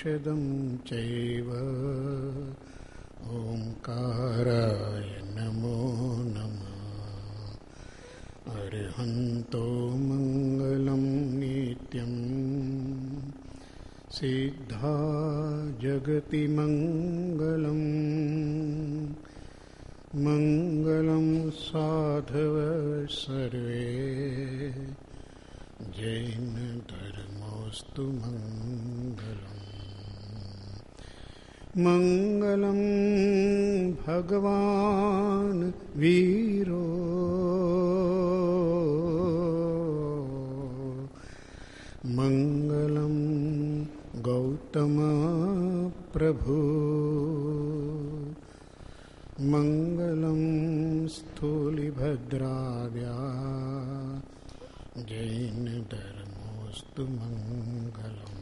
औषधं चैव ओंकाराय नमो नमः। अर्हन्तो मंगलं नित्यं सिद्धा जगति मंगलं मंगलं साधव सर्वे जैन धर्मोस्तु मंगलम्। मंगलं भगवान् वीरो मंगलं गौतम प्रभु मंगलं स्थूलिभद्राद्या जैन धर्मोस्तु मंगलम्।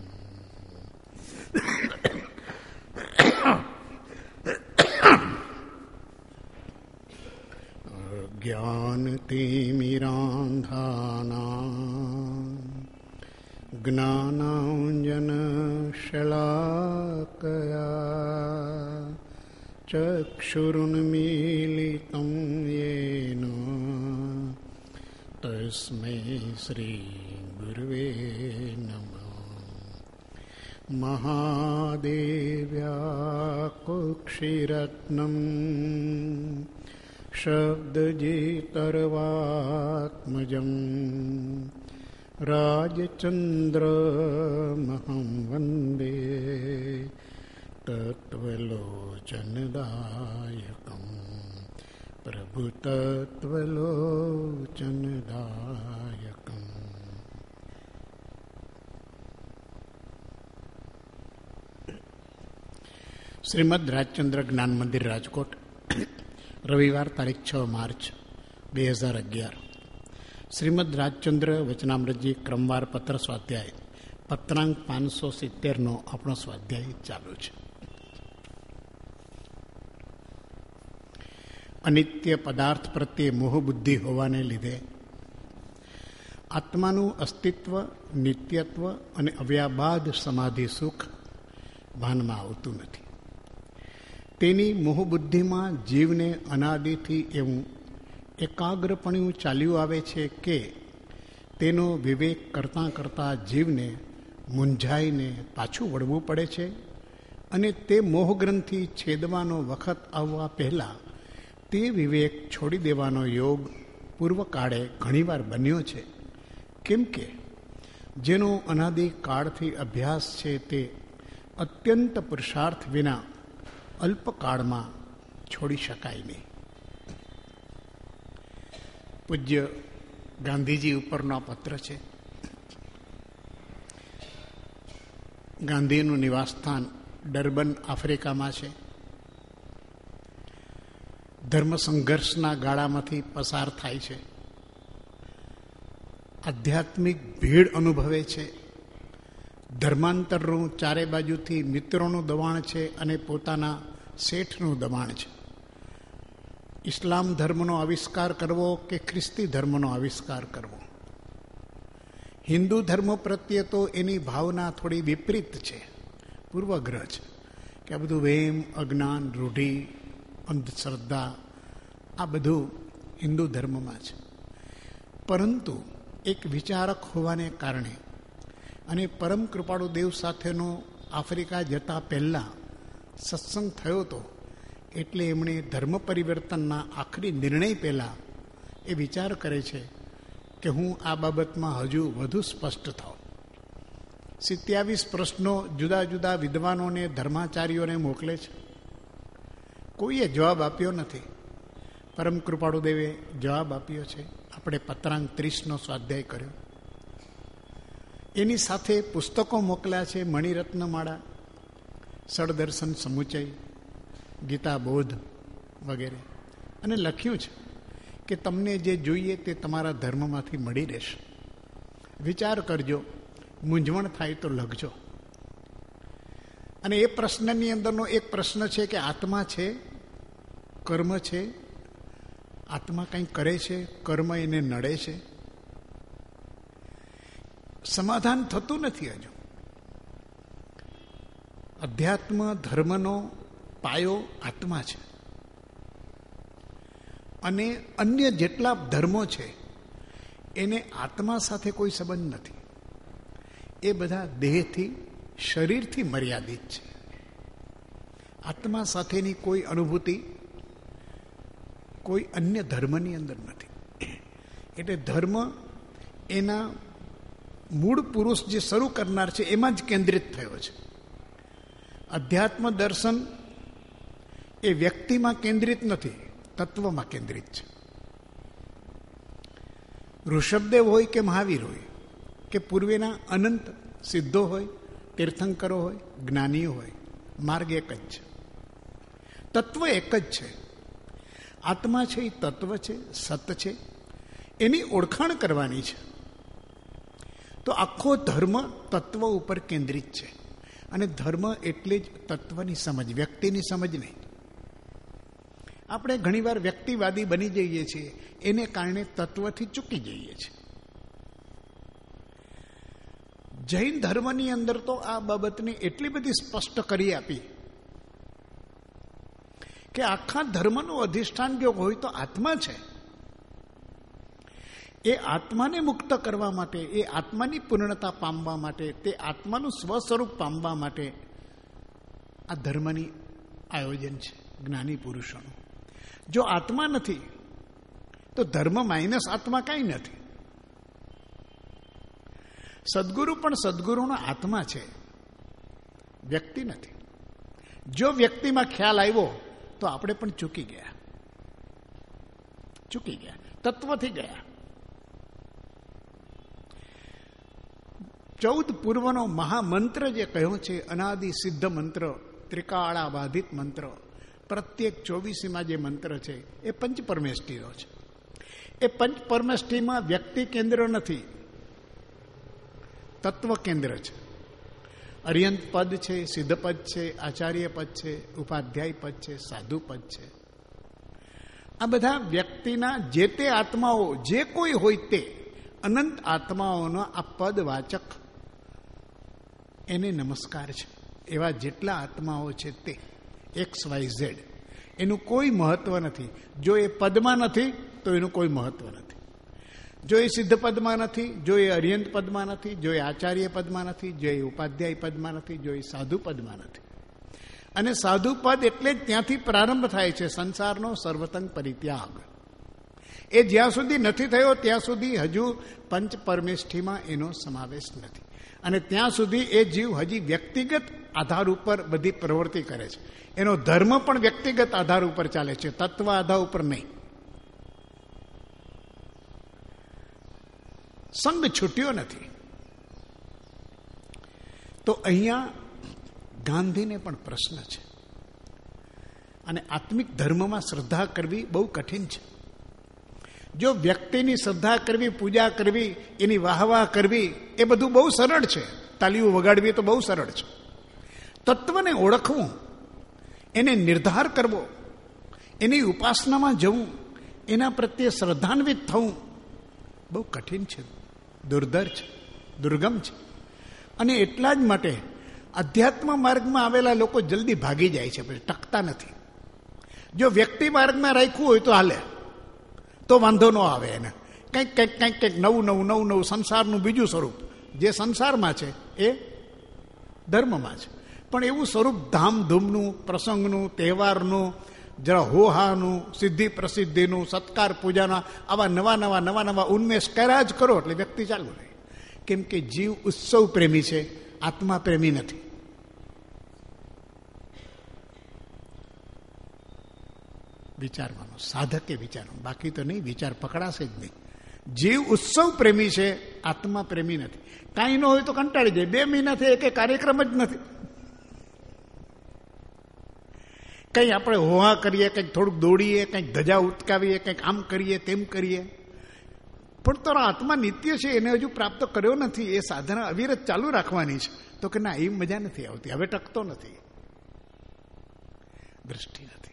ज्ञानतिमिरान्धानां ज्ञानाञ्जनशलाकया चक्षुरुन्मीलितं येन तस्मै श्रीगुरुवे नमः। महादेव्याकुक्षिरत्नं शब्दजितर्वात्मजं राजचन्द्रमहं वन्दे तत्त्वलोचनदायकं प्रभुतत्त्वलोचनदायकम्। શ્રીમદ રાજચંદ્ર જ્ઞાન મંદિર રાજકોટ, રવિવાર તારીખ 6 માર્ચ 2011. શ્રીમદ રાજચંદ્ર વચનામૃતજી ક્રમવાર પત્ર સ્વાધ્યાય પત્રાંક 570નો આપણો સ્વાધ્યાય ચાલુ છે. અનિત્ય પદાર્થ પ્રત્યે મોહ બુદ્ધિ હોવાને લીધે આત્માનું અસ્તિત્વ, નિત્યત્વ અને અવ્યાબાદ સમાધિ સુખ ભાનમાં આવતું નથી. તેની મોહબુદ્ધિમાં જીવને અનાદિથી એવું એકાગ્રપણું ચાલ્યું આવે છે કે તેનો વિવેક કરતાં કરતાં જીવને મૂંઝાઈને પાછું વળવું પડે છે અને તે મોહગ્રંથિ છેદવાનો વખત આવવા પહેલાં તે વિવેક છોડી દેવાનો યોગ પૂર્વકાળે ઘણીવાર બન્યો છે. કેમ કે જેનો અનાદિકાળથી અભ્યાસ છે તે અત્યંત પુરુષાર્થ વિના અલ્પકાળમાં છોડી શકાય નહીં. પૂજ્ય ગાંધીજી ઉપરનો પત્ર છે. ગાંધીનું નિવાસસ્થાન ડર્બન, આફ્રિકામાં છે. ધર્મ સંઘર્ષના ગાળામાંથી પસાર થાય છે. આધ્યાત્મિક ભીડ અનુભવે છે. ધર્માંતરનું ચારે બાજુથી મિત્રોનું દબાણ છે અને પોતાના શેઠનું દબાણ છે. ઇસ્લામ ધર્મનો આવિષ્કાર કરવો કે ખ્રિસ્તી ધર્મનો આવિષ્કાર કરવો. હિન્દુ ધર્મ પ્રત્યે તો એની ભાવના થોડી વિપરીત છે, પૂર્વગ્રહ છે કે આ બધું વેમ, અજ્ઞાન, રૂઢિ, અંધશ્રદ્ધા, આ બધું હિન્દુ ધર્મમાં છે. પરંતુ એક વિચારક હોવાને કારણે અને પરમ કૃપાળુ દેવ સાથેનો આફ્રિકા જતા પહેલાં સત્સંગ થયો હતો, એટલે એમણે ધર્મ પરિવર્તનના આખરી નિર્ણય પહેલાં એ વિચાર કરે છે કે હું આ બાબતમાં હજુ વધુ સ્પષ્ટ થાઉં. 27 પ્રશ્નો જુદા જુદા વિદ્વાનોને, ધર્માચાર્યોને મોકલે છે. કોઈએ જવાબ આપ્યો નથી. પરમ કૃપાળુ દેવે જવાબ આપ્યો છે. આપણે પત્રાંક 30નો સ્વાધ્યાય કર્યો. એની સાથે પુસ્તકો મોકલ્યા છે. મણિરત્નમાળા, સળદર્શન સમુચય, ગીતા બોધ વગેરે. અને લખ્યું છે કે તમને જે જોઈએ તે તમારા ધર્મમાંથી મળી રહેશે. વિચાર કરજો, મૂંઝવણ થાય તો લખજો. અને એ પ્રશ્નની અંદરનો એક પ્રશ્ન છે કે આત્મા છે, કર્મ છે, આત્મા કંઈ કરે છે, કર્મ એને નડે છે. સમાધાન થતું નથી હજુ. અધ્યાત્મ ધર્મનો પાયો આત્મા છે અને અન્ય જેટલા ધર્મો છે એને આત્મા સાથે કોઈ સંબંધ નથી. એ બધા દેહથી, શરીરથી મર્યાદિત છે. આત્મા સાથેની કોઈ અનુભૂતિ કોઈ અન્ય ધર્મની અંદર નથી. એટલે ધર્મ એના મૂળ પુરુષ જે શરૂ કરનાર છે એમાં જ કેન્દ્રિત થયો છે. અધ્યાત્મ દર્શન એ વ્યક્તિમાં કેન્દ્રિત નથી, તત્વમાં કેન્દ્રિત છે. ઋષભદેવ હોય કે મહાવીર હોય કે પૂર્વેના અનંત સિદ્ધો હોય, તીર્થંકરો હોય, જ્ઞાનીઓ હોય, માર્ગ એક જ છે, તત્વ એક જ છે. આત્મા છે એ તત્વ છે, સત છે, એની ઓળખાણ કરવાની છે. તો આખો ધર્મ તત્વ ઉપર કેન્દ્રિત છે. અને ધર્મ એટલે જ તત્વની સમજ, વ્યક્તિની સમજ નહીં. આપણે ઘણીવાર વ્યક્તિવાદી બની જઈએ છીએ, એને કારણે તત્વથી ચૂકી જઈએ છીએ. જૈન ધર્મની અંદર તો આ બાબતને એટલી બધી સ્પષ્ટ કરી આપી કે આખા ધર્મનું અધિષ્ઠાન જો હોય તો આત્મા છે. એ આત્માને મુક્ત કરવા માટે, એ આત્માની પૂર્ણતા પામવા માટે, તે આત્માનું સ્વસ્વરૂપ પામવા માટે આ ધર્મની આયોજન છે જ્ઞાની પુરુષોનું. જો આત્મા નથી તો ધર્મ માઇનસ આત્મા કાંઈ નથી. સદગુરુ પણ સદગુરુનો આત્મા છે, વ્યક્તિ નથી. જો વ્યક્તિમાં ખ્યાલ આવ્યો તો આપણે પણ ચૂકી ગયા, તત્વથી ગયા. 14 પૂર્વનો મહામંત્ર જે કહ્યો છે, અનાદિ સિદ્ધ મંત્ર, ત્રિકાળા બાધિત મંત્ર, પ્રત્યેક 24માં જે મંત્ર છે એ પંચપરમેષ્ઠીનો છે. એ પંચપરમેષ્ઠીમાં વ્યક્તિ કેન્દ્ર નથી, તત્વ કેન્દ્ર છે. અર્યંત પદ છે, સિદ્ધ પદ છે, આચાર્ય પદ છે, ઉપાધ્યાય પદ છે, સાધુ પદ છે. આ બધા વ્યક્તિના જે તે આત્માઓ, જે કોઈ હોય તે અનંત આત્માઓનો આ પદ વાચક એને નમસ્કાર છે. એવા જેટલા આત્માઓ છે તે XYZ, એનું કોઈ મહત્વ નથી. જો એ પદમાં નથી તો એનું કોઈ મહત્વ નથી. જો એ સિદ્ધ પદમાં નથી, જો એ અર્યંત પદમાં નથી, જો એ આચાર્ય પદમાં નથી, જો એ ઉપાધ્યાય પદમાં નથી, જો એ સાધુ પદમાં નથી. અને સાધુ પદ એટલે જ ત્યાંથી પ્રારંભ થાય છે સંસારનો સર્વતંગ પરિત્યાગ. એ જ્યાં સુધી નથી થયો ત્યાં સુધી હજુ પંચ પરમેષ્ઠીમાં એનો સમાવેશ નથી. અને ત્યાં સુધી એ જીવ હજી વ્યક્તિગત આધાર ઉપર બધી પ્રવૃત્તિ કરે છે. એનો ધર્મ પણ વ્યક્તિગત આધાર ઉપર ચાલે છે, તત્વ આધાર ઉપર નહીં. સંગ છૂટ્યો નથી. તો અહીંયા ગાંધીને પણ પ્રશ્ન છે. અને આત્મિક ધર્મમાં શ્રદ્ધા કરવી બહુ કઠિન છે. જો વ્યક્તિની શ્રદ્ધા કરવી, પૂજા કરવી, એની વાહવાહ કરવી, એ બધું બહુ સરળ છે. તાલીઓ વગાડવી તો બહુ સરળ છે. તત્વને ઓળખવું, એને નિર્ધાર કરવો, એની ઉપાસનામાં જવું, એના પ્રત્યે શ્રદ્ધાન્વિત થવું બહુ કઠિન છે, દુર્ધર છે, દુર્ગમ છે. અને એટલા જ માટે અધ્યાત્મ માર્ગમાં આવેલા લોકો જલ્દી ભાગી જાય છે, પછી ટકતા નથી. જો વ્યક્તિ માર્ગમાં રાખ્યું હોય તો હાલે, તો વાંધો ન આવે. એને કંઈક નવું સંસારનું બીજું સ્વરૂપ જે સંસારમાં છે એ ધર્મમાં છે. પણ એવું સ્વરૂપ ધામધૂમનું, પ્રસંગનું, તહેવારનું, જરા હોહાનું, સિદ્ધિ પ્રસિદ્ધિનું, સત્કાર પૂજાના આવા નવા ઉન્મેષ કર્યા જ કરો એટલે વ્યક્તિ ચાલુ રહે. કેમ કે જીવ ઉત્સવ પ્રેમી છે, આત્મા પ્રેમી નથી. વિચારવાનું, સાધકે વિચારવાનું, બાકી તો નહીં, વિચાર પકડાશે જ નહીં. જીવ ઉત્સવ પ્રેમી છે, આત્મા પ્રેમી નથી. કાંઈ ન હોય તો કંટાળી જાય. 2 મહિનાથી એક કાર્યક્રમ જ નથી. કંઈ આપણે હોહા કરીએ, કંઈક થોડુંક દોડીએ, કંઈક ધજા ઉચકાવીએ, કંઈક આમ કરીએ, તેમ કરીએ, પણ તારો આત્મા નિત્ય છે, એને હજુ પ્રાપ્ત કર્યો નથી. એ સાધના અવિરત ચાલુ રાખવાની છે. તો કે ના, એ મજા નથી આવતી, હવે ટકતો નથી, દ્રષ્ટિ નથી.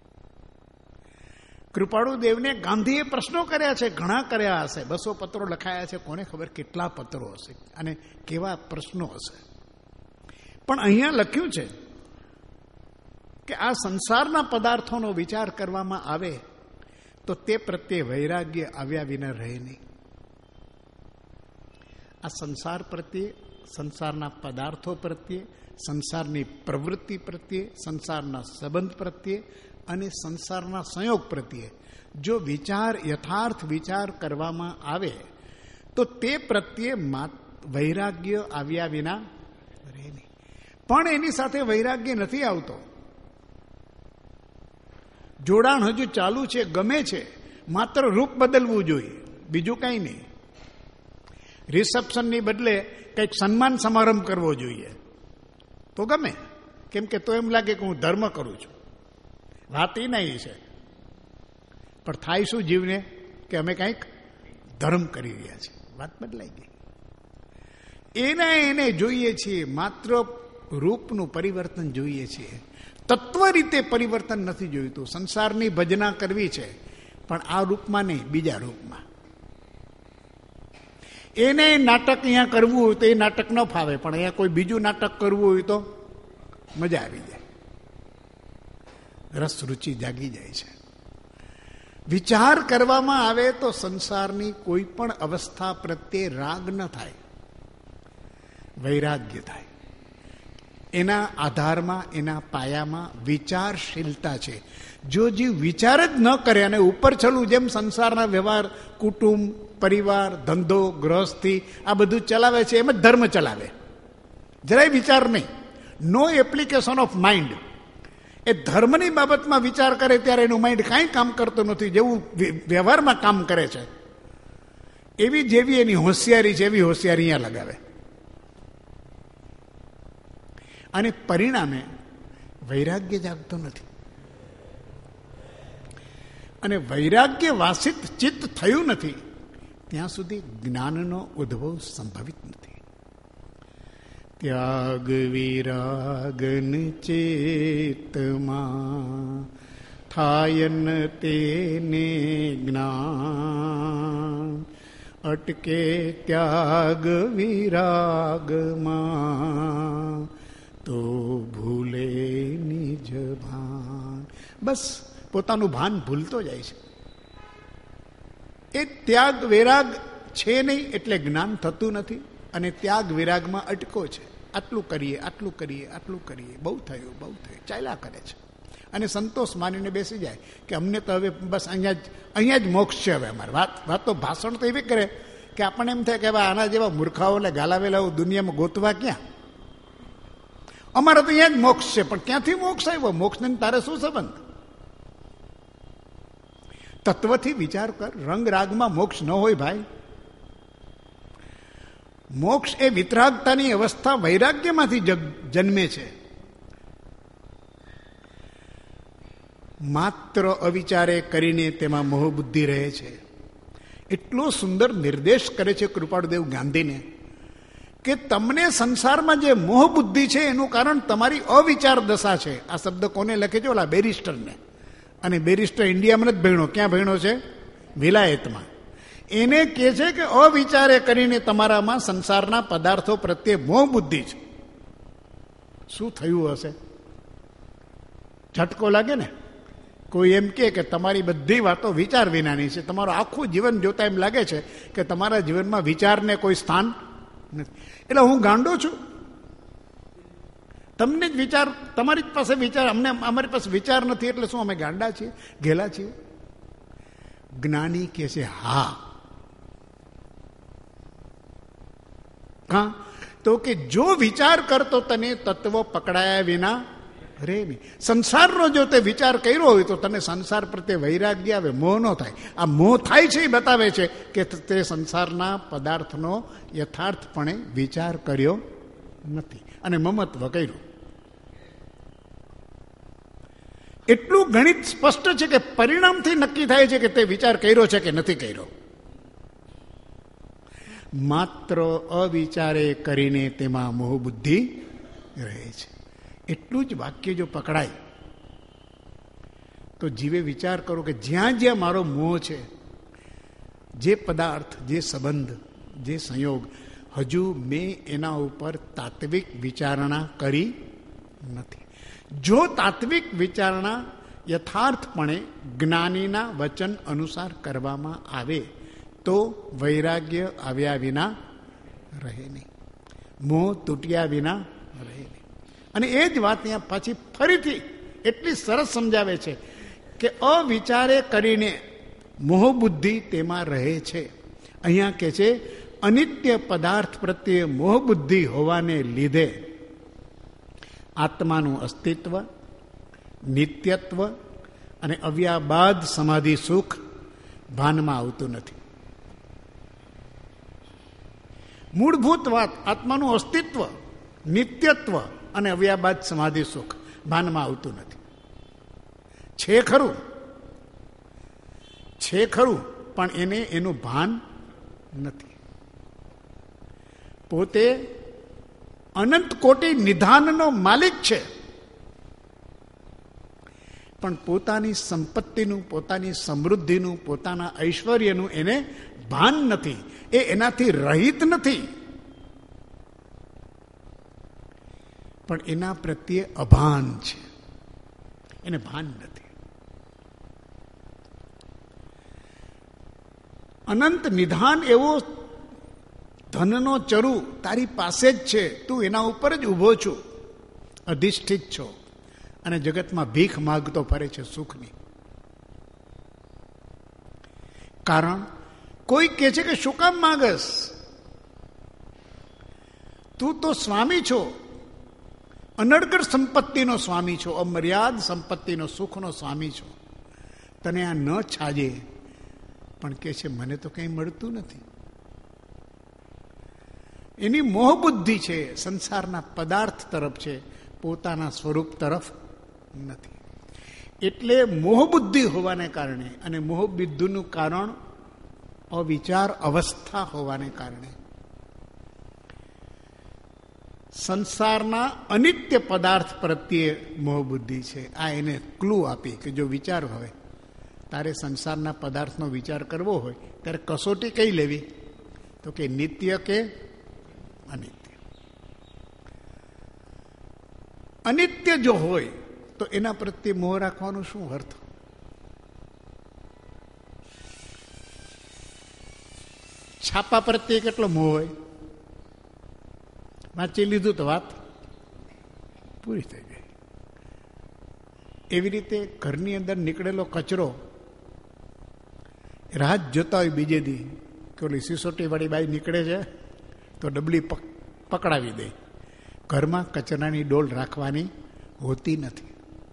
કૃપાળુ દેવને ગાંધીએ પ્રશ્નો કર્યા છે, ઘણા કર્યા હશે, 200 પત્રો લખાયા છે, કોને ખબર કેટલા પત્રો હશે અને કેવા પ્રશ્નો હશે. પણ અહીંયા લખ્યું છે કે આ સંસારના પદાર્થોનો વિચાર કરવામાં આવે તો તે પ્રત્યે વૈરાગ્ય આવ્યા વિના રહે નહીં. આ સંસાર પ્રત્યે, સંસારના પદાર્થો પ્રત્યે, સંસારની પ્રવૃત્તિ પ્રત્યે, સંસારના સંબંધ પ્રત્યે અને સંસારના સંયોગ પ્રત્યે જો વિચાર, યથાર્થ વિચાર કરવામાં આવે તો તે પ્રત્યે વૈરાગ્ય આવ્યા વિના રહે નહીં. પણ એની સાથે વૈરાગ્ય નથી આવતો. જોડાણ હજુ ચાલુ છે, ગમે છે, માત્ર રૂપ બદલવું જોઈએ, બીજું કંઈ નહીં. રિસેપ્શનની બદલે કંઈક સન્માન સમારંભ કરવો જોઈએ તો ગમે, કેમ કે તો એમ લાગે કે હું ધર્મ કરું છું. વાત એ નહીં છે, પણ થાય શું જીવને કે અમે કંઈક ધર્મ કરી રહ્યા છીએ. વાત બદલાઈ ગઈ. એને જોઈએ છીએ, માત્ર રૂપનું પરિવર્તન જોઈએ છીએ, તત્વ રીતે પરિવર્તન નથી જોઈતું. સંસારની ભજના કરવી છે, પણ આ રૂપમાં નહીં, બીજા રૂપમાં. એને નાટક અહીંયા કરવું હોય તો એ નાટક ન ફાવે, પણ અહીંયા કોઈ બીજું નાટક કરવું હોય તો મજા આવી જાય, રસ રુચિ જાગી જાય છે. વિચાર કરવામાં આવે તો સંસારની કોઈ પણ અવસ્થા પ્રત્યે રાગ ન થાય, વૈરાગ્ય થાય. એના આધારમાં, એના પાયામાં વિચારશીલતા છે. જો જીવ વિચાર જ ન કરે અને ઉપર છલું જેમ સંસારના વ્યવહાર, કુટુંબ, પરિવાર, ધંધો, ગૃહસ્થી આ બધું ચલાવે છે, એમ જ ધર્મ ચલાવે, જરાય વિચાર નહીં, નો એપ્લિકેશન ઓફ માઇન્ડ. એ ધર્મની બાબતમાં વિચાર કરે ત્યારે એનું માઇન્ડ કાંઈ કામ કરતું નથી. જેવું વ્યવહારમાં કામ કરે છે એવી જેવી એની હોશિયારી છે એવી હોશિયારી અહીંયા લગાવે, અને પરિણામે વૈરાગ્ય જાગતો નથી. અને વૈરાગ્ય વાસિત ચિત્ત થયું નથી ત્યાં સુધી જ્ઞાનનો ઉદ્ભવ સંભવિત નથી. ત્યાગ વિરાગન ચેતમાં થાયન તેને જ્ઞાન, અટકે ત્યાગ વિરાગમાં તો ભૂલે નિજ ભાન. બસ પોતાનું ભાન ભૂલતો જાય છે. એ ત્યાગ વિરાગ છે નહીં એટલે જ્ઞાન થતું નથી, અને ત્યાગ વિરાગમાં અટકો છે. આટલું કરીએ, આટલું કરીએ, આટલું કરીએ, બહુ થયું, બહુ થયું, ચાલ્યા કરે છે. અને સંતોષ માનીને બેસી જાય કે અમને તો હવે બસ અહીંયા જ મોક્ષ છે. હવે અમારે વાત તો ભાષણ તો એવી કરે કે આપણને એમ થાય કે હવે આના જેવા મૂર્ખાઓને ગાલાવેલા દુનિયામાં ગોતવા ક્યાં? અમારે તો અહીંયા જ મોક્ષ છે. પણ ક્યાંથી મોક્ષ આવ્યો? મોક્ષને તારે શું સંબંધ? તત્વથી વિચાર કર. રંગ રાગમાં મોક્ષ ન હોય ભાઈ. મોક્ષ એ વિતરાગતાની અવસ્થા વૈરાગ્યમાંથી જન્મે છે. માત્ર અવિચારે કરીને તેમાં મોહબુદ્ધિ રહે છે. એટલો સુંદર નિર્દેશ કરે છે કૃપાળુદેવ ગાંધીને કે તમને સંસારમાં જે મોહબુદ્ધિ છે એનું કારણ તમારી અવિચાર દશા છે. આ શબ્દ કોને લખે છે? ઓલા બેરિસ્ટરને. અને બેરિસ્ટર ઇન્ડિયામાં જ ભણ્યો. ક્યાં ભણ્યો છે? વિલાયતમાં. એને કહે છે કે અવિચારે કરીને તમારામાં સંસારના પદાર્થો પ્રત્યે મોહ બુદ્ધિ છે. શું થયું હશે? ઝટકો લાગે ને. કોઈ એમ કે તમારી બધી વાતો વિચાર વિનાની છે, તમારું આખું જીવન જોતા એમ લાગે છે કે તમારા જીવનમાં વિચારને કોઈ સ્થાન નથી. એટલે હું ગાંડો છું? તમને જ વિચાર, તમારી જ પાસે વિચાર, અમારી પાસે વિચાર નથી એટલે શું અમે ગાંડા છીએ, ઘેલા છીએ? જ્ઞાની કહે છે હા. તો કે જો વિચાર કરતો તને તત્વ પકડાયા વિના રે નહીં. સંસારનો જો તે વિચાર કર્યો હોય તો તને સંસાર પ્રત્યે વૈરાગ્ય આવે, મોહ ન થાય. આ મોહ થાય છે એ બતાવે છે કે તે સંસારના પદાર્થનો યથાર્થપણે વિચાર કર્યો નથી અને મમત્વ કર્યું. એટલું ગણિત સ્પષ્ટ છે કે પરિણામથી નક્કી થાય છે કે તે વિચાર કર્યો છે કે નથી કર્યો. માત્ર અવિચારે કરીને તેમાં મોહ બુદ્ધિ રહે છે. એટલું જ વાક્ય જો પકડાય તો જીવે વિચાર કરો કે જ્યાં જ્યાં મારો મોહ છે, જે પદાર્થ, જે સંબંધ, જે સંયોગ હજુ મેં એના ઉપર તાત્વિક વિચારણા કરી નથી. જો તાત્વિક વિચારણા યથાર્થપણે જ્ઞાનીના વચન અનુસાર કરવામાં આવે તો વૈરાગ્ય આવ્યા વિના રહે નહીં, મોહ તૂટ્યા વિના રહે નહીં. અને એ જ વાત અહીંયા પાછી ફરીથી એટલી સરસ સમજાવે છે કે અવિચારે કરીને મોહ બુદ્ધિ તેમાં રહે છે. અહીંયા કે છે અનિત્ય પદાર્થ પ્રત્યે મોહ બુદ્ધિ હોવાને લીધે આત્માનું અસ્તિત્વ, નિત્યત્વ અને અવ્યાબાદ સમાધિ સુખ ભાનમાં આવતું નથી. મૂળભૂત વાત, આત્માનું અસ્તિત્વ, નિત્યત્વ અને અવ્યાબાદ સમાધિ સુખ ભાનમાં આવતું નથી. છે ખરું પણ એને એનું ભાન નથી. પોતે અનંત કોટી નિધાનનો માલિક છે, પણ પોતાની સંપત્તિનું, પોતાની સમૃદ્ધિનું, પોતાના ઐશ્વર્યનું એને ભાન નથી. એ એનાથી રહિત નથી, પણ એના પ્રત્યે અભાન છે, એને ભાન નથી. અનંત નિધાન એવો ધનનો ચરુ તારી પાસે જ છે, તું એના ઉપર જ ઊભો છું, અધિષ્ઠિત છો અને જગતમાં ભીખ માગતો ફરે છે સુખની. કારણ કોઈ કહે છે કે શું કામ માગસ, તું તો સ્વામી છો, અનડગર સંપત્તિનો સ્વામી છો, અમર્યાદ સંપત્તિનો, સુખનો સ્વામી છો, તને આ ન છાજે. પણ કે છે મને તો કંઈ મળતું નથી. એની મોહ બુદ્ધિ છે સંસારના પદાર્થ તરફ છે, પોતાના સ્વરૂપ તરફ નથી. એટલે મોહ બુદ્ધિ હોવાને કારણે, અને મોહ બુદ્ધિનું કારણ અવિચાર અવસ્થા હોવાને કારણે સંસારના અનિત્ય પદાર્થ પ્રત્યે મોહ બુદ્ધિ છે. આ એને ક્લુ આપી કે જો વિચાર હવે તારે સંસારના પદાર્થનો વિચાર કરવો હોય ત્યારે કસોટી કઈ લેવી, તો કે નિત્ય કે અનિત્ય. અનિત્ય જો હોય તો એના પ્રત્યે મોહ રાખવાનો શું અર્થ? છાપા પ્રત્યે કેટલો મોહ હોય, વાંચી લીધું તો વાત પૂરી થઈ ગઈ. એવી રીતે ઘરની અંદર નીકળેલો કચરો રાહ જોતા હોય બીજે દી કે ઓલી સિસોટી વાળી બાઈ નીકળે છે તો ડબલી પકડાવી દે. ઘરમાં કચરાની ડોલ રાખવાની હોતી નથી,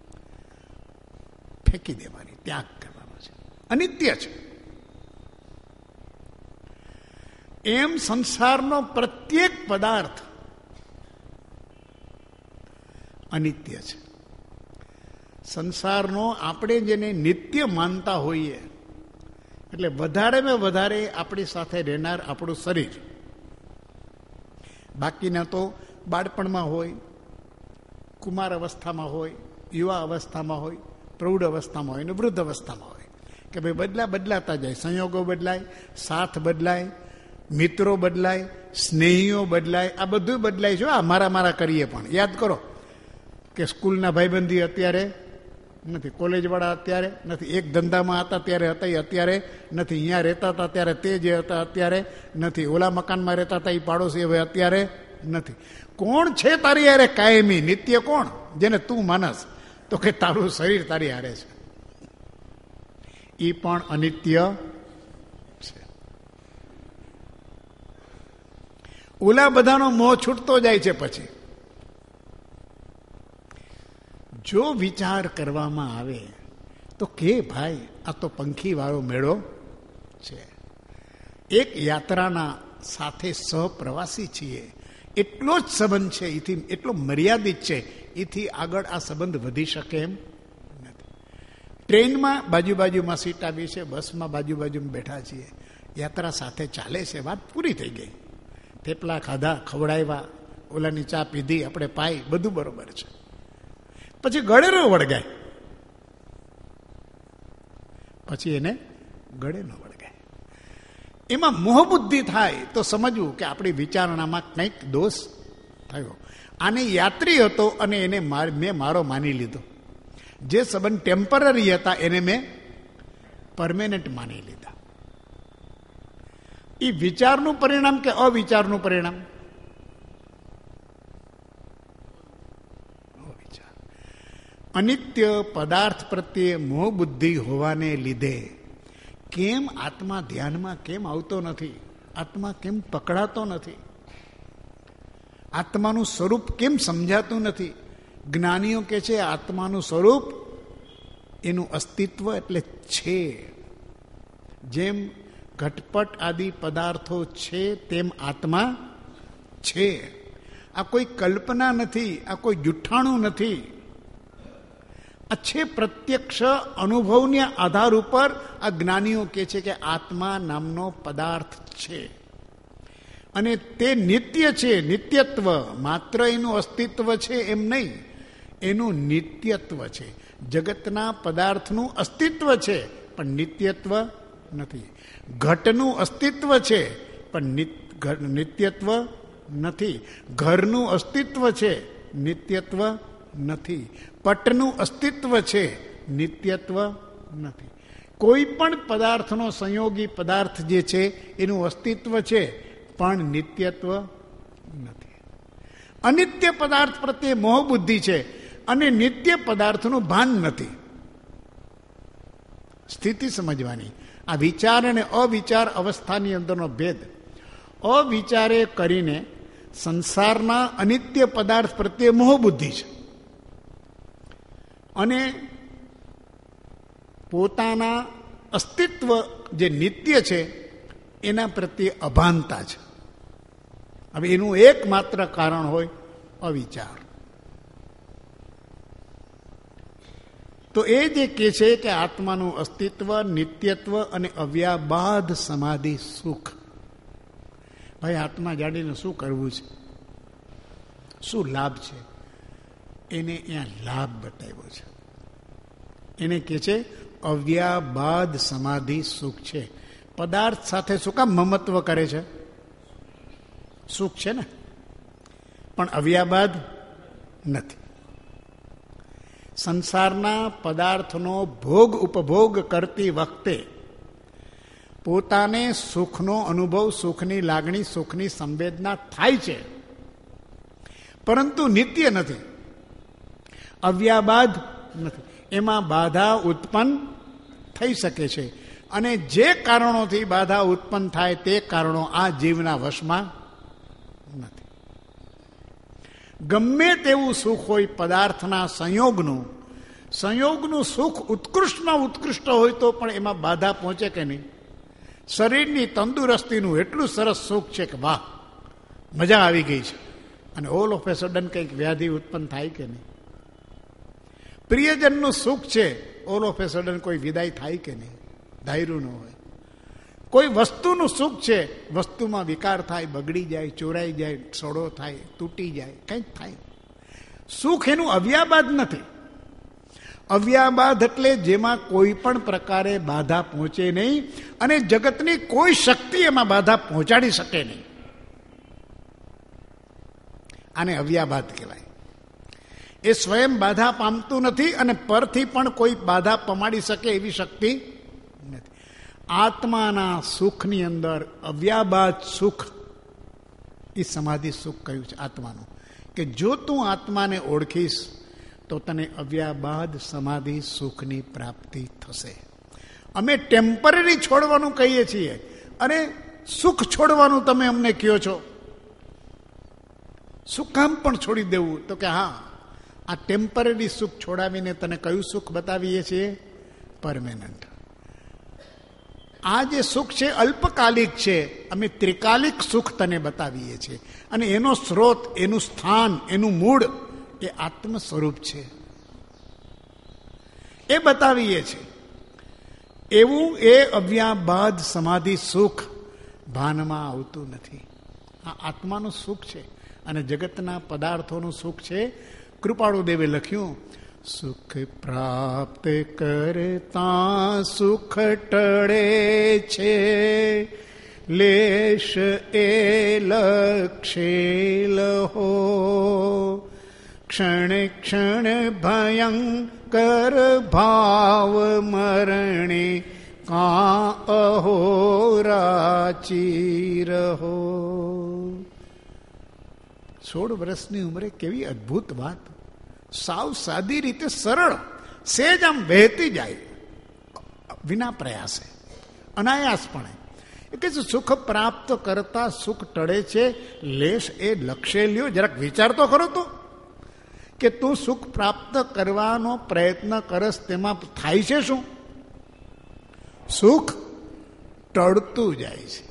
ફેંકી દેવાની, ત્યાગ કરવાનો છે, અનિત્ય છે. એમ સંસારનો પ્રત્યેક પદાર્થ અનિત્ય છે. સંસારનો આપણે જેને નિત્ય માનતા હોઈએ, એટલે વધારેમાં વધારે આપણી સાથે રહેનાર આપણું શરીર, બાકીના તો બાળપણમાં હોય, કુમાર અવસ્થામાં હોય, યુવા અવસ્થામાં હોય, પ્રૌઢ અવસ્થામાં હોય અને વૃદ્ધ અવસ્થામાં હોય કે ભાઈ બદલાતા જાય, સંયોગો બદલાય, સાથ બદલાય, મિત્રો બદલાય, સ્નેહીઓ બદલાય, આ બધું બદલાય છે. આ મારા કરીએ પણ યાદ કરો કે સ્કૂલના ભાઈબંધી અત્યારે નથી, કોલેજવાળા અત્યારે નથી, એક ધંધામાં હતા ત્યારે હતા એ અત્યારે નથી, અહીંયા રહેતા હતા ત્યારે તે જે હતા અત્યારે નથી, ઓલા મકાનમાં રહેતા હતા એ પાડોશી હવે અત્યારે નથી. કોણ છે તારી હારે કાયમી નિત્ય? કોણ જેને તું માનસ? તો કે તારું શરીર તારી હારે છે, એ પણ અનિત્ય છે. ઓલા બધાનો મોહ છૂટતો જાય છે. પછી જો વિચાર કરવામાં આવે તો કે ભાઈ આ તો પંખી વાળો મેળો છે, એક યાત્રાના સાથે સહપ્રવાસી છીએ, એટલો જ સંબંધ છે, એથી એટલો મર્યાદિત છે, એથી આગળ આ સંબંધ વધી શકે એમ નથી. ટ્રેનમાં બાજુમાં સીટ આવી છે, બસમાં બાજુમાં બેઠા છીએ, યાત્રા સાથે ચાલે છે, વાત પૂરી થઈ ગઈ. થેપલા ખાધા, ખવડાવ્યા, ઓલાની ચા પીધી, આપણે પાઈ, બધું બરોબર છે. પછી ગળે ન વળગાય, પછી એને ગળે ન વળગાય. એમાં મોહબુદ્ધિ થાય તો સમજવું કે આપણી વિચારણામાં કંઈક દોષ થયો. આને યાત્રી હતો અને એને મેં મારો માની લીધો. જે સંબંધ ટેમ્પરરી હતા એને મેં પરમેનન્ટ માની લીધા. એ વિચારનું પરિણામ કે અવિચારનું પરિણામ? અનિત્ય પદાર્થ પ્રત્યે મોહ બુદ્ધિ હોવાને લીધે કેમ આત્મા ધ્યાનમાં કેમ આવતો નથી? આત્મા કેમ પકડાતો નથી? આત્માનું સ્વરૂપ કેમ સમજાતું નથી? જ્ઞાનીઓ કહે છે આત્માનું સ્વરૂપ એનું અસ્તિત્વ એટલે છે. જેમ ઘટપટ આદિ પદાર્થો છે તેમ આત્મા છે. આ કોઈ કલ્પના નથી, આ કોઈ જુઠ્ઠાણું નથી. આ છે પ્રત્યક્ષ અનુભવના આધાર ઉપર આ જ્ઞાનીઓ કહે છે કે આત્મા નામનો પદાર્થ છે અને તે નિત્ય છે. નિત્યત્વ માત્ર એનું અસ્તિત્વ છે એમ નહીં, એનું નિત્યત્વ છે. જગતના પદાર્થનું અસ્તિત્વ છે પણ નિત્યત્વ નથી. ઘટનું અસ્તિત્વ છે પણ નિત્યત્વ નથી. ઘરનું અસ્તિત્વ છે, નિત્યત્વ નથી. પટનું અસ્તિત્વ છે, નિત્યત્વ નથી. કોઈ પણ પદાર્થનો સંયોગી પદાર્થ જે છે એનું અસ્તિત્વ છે પણ નિત્યત્વ નથી. અનિત્ય પદાર્થ પ્રત્યે મોહ બુદ્ધિ છે અને નિત્ય પદાર્થનું ભાન નથી. સ્થિતિ સમજવાની. આ વિચાર અને અવિચાર અવસ્થાની અંદરનો ભેદ. અવિચારે કરીને સંસારના અનિત્ય પદાર્થ પ્રત્યે મોહ બુદ્ધિ છે અને પોતાના અસ્તિત્વ જે નિત્ય છે એના પ્રત્યે અભાનતા છે. હવે એનું એકમાત્ર કારણ હોય અવિચાર. તો એ જે કહે છે કે આત્માનું અસ્તિત્વ, નિત્યત્વ અને અવ્યાબાદ સમાધિ સુખ. ભાઈ આત્મા જાણીને શું કરવું છે, શું લાભ છે, એને અહીંયા લાભ બતાવ્યો છે. એને કહે છે અવ્યાબાદ સમાધિ સુખ છે. પદાર્થ સાથે શું કામ મમત્વ કરે છે? સુખ છે ને, પણ અવ્યાબાદ નથી. સંસારના પદાર્થનો ભોગ ઉપભોગ કરતી વખતે પોતાને સુખનો અનુભવ, સુખની લાગણી, સુખની સંવેદના થાય છે, પરંતુ નિત્ય નથી, અવ્યાબાદ નથી. એમાં બાધા ઉત્પન્ન થઈ શકે છે અને જે કારણોથી બાધા ઉત્પન્ન થાય તે કારણો આ જીવના વશમાં નથી. ગમે તેવું સુખ હોય પદાર્થના સંયોગનું સુખ ઉત્કૃષ્ટમાં ઉત્કૃષ્ટ હોય તો પણ એમાં બાધા પહોંચે કે નહીં? શરીરની તંદુરસ્તીનું એટલું સરસ સુખ છે કે વાહ, મજા આવી ગઈ છે, અને ઓલ ઓફ એ સડન કંઈક વ્યાધિ ઉત્પન્ન થાય કે નહીં? પ્રિયજનનું સુખ છે, ઓલ ઓફ એ સડન કોઈ વિદાય થાય કે નહીં? ધાર્યું ન હોય. કોઈ વસ્તુનું સુખ છે, વસ્તુમાં વિકાર થાય, બગડી જાય, ચોરાઈ જાય, સડો થાય, તૂટી જાય, કંઈક થાય. સુખ એનું અવ્યાબાદ નથી. અવ્યાબાદ એટલે જેમાં કોઈ પણ પ્રકારે બાધા પહોંચે નહીં અને જગતની કોઈ શક્તિ એમાં બાધા પહોંચાડી શકે નહીં. આને અવ્યાબાદ કહેવાય. એ સ્વયં બાધા પામતું નથી અને પરથી પણ કોઈ બાધા પમાડી શકે એવી શક્તિ નથી. આત્માના સુખની અંદર અવ્યાબાદ સુખ, એ સમાધિ સુખ કહ્યું છે આત્માનું, કે જો તું આત્માને ઓળખીશ તો તને અવ્યાબાદ સમાધિ સુખની પ્રાપ્તિ થશે. અમે ટેમ્પરરી છોડવાનું કહીએ છીએ અને સુખ છોડવાનું તમે અમને કહો છો. શું કામ પણ છોડી દેવું? તો કે હા, આ ટેમ્પરરી સુખ છોડાવીને તને કયું સુખ બતાવીએ છીએ? પરમેનન્ટ. આ જે સુખ છે અલ્પકાલિક છે, અમે ત્રિકાલિક સુખ તને બતાવીએ છીએ અને એનો સ્ત્રોત, એનું સ્થાન, એનું મૂળ એ આત્મ સ્વરૂપ છે, એ બતાવીએ છીએ. એવું એ અવ્યાબાદ સમાધિ સુખ ભાનમાં આવતું નથી. આ આત્માનું સુખ છે અને જગતના પદાર્થોનું સુખ છે. કૃપાળુદેવે લખ્યું, સુખ પ્રાપ્ત કરતા સુખ ટળે છે, લેશ એ લક્ષેલ હો, ક્ષણ ક્ષણ ભયંકર ભાવ મરણે કા અહોરાચી રહો. 16 વર્ષની ઉંમરે કેવી અદભુત વાત, સાવ સાદી રીતે સરળ, સેજ આમ વહેતી જાય વિના પ્રયાસે, અનાયાસપણે. એ કે સુખ પ્રાપ્ત કરતા સુખ ટળે છે, લેશ એ લક્ષ્ય લ્યો. જરાક વિચાર તો કરો તો કે તું સુખ પ્રાપ્ત કરવાનો પ્રયત્ન કરસ, તેમાં થાય છે શું? સુખ ટળતું જાય છે.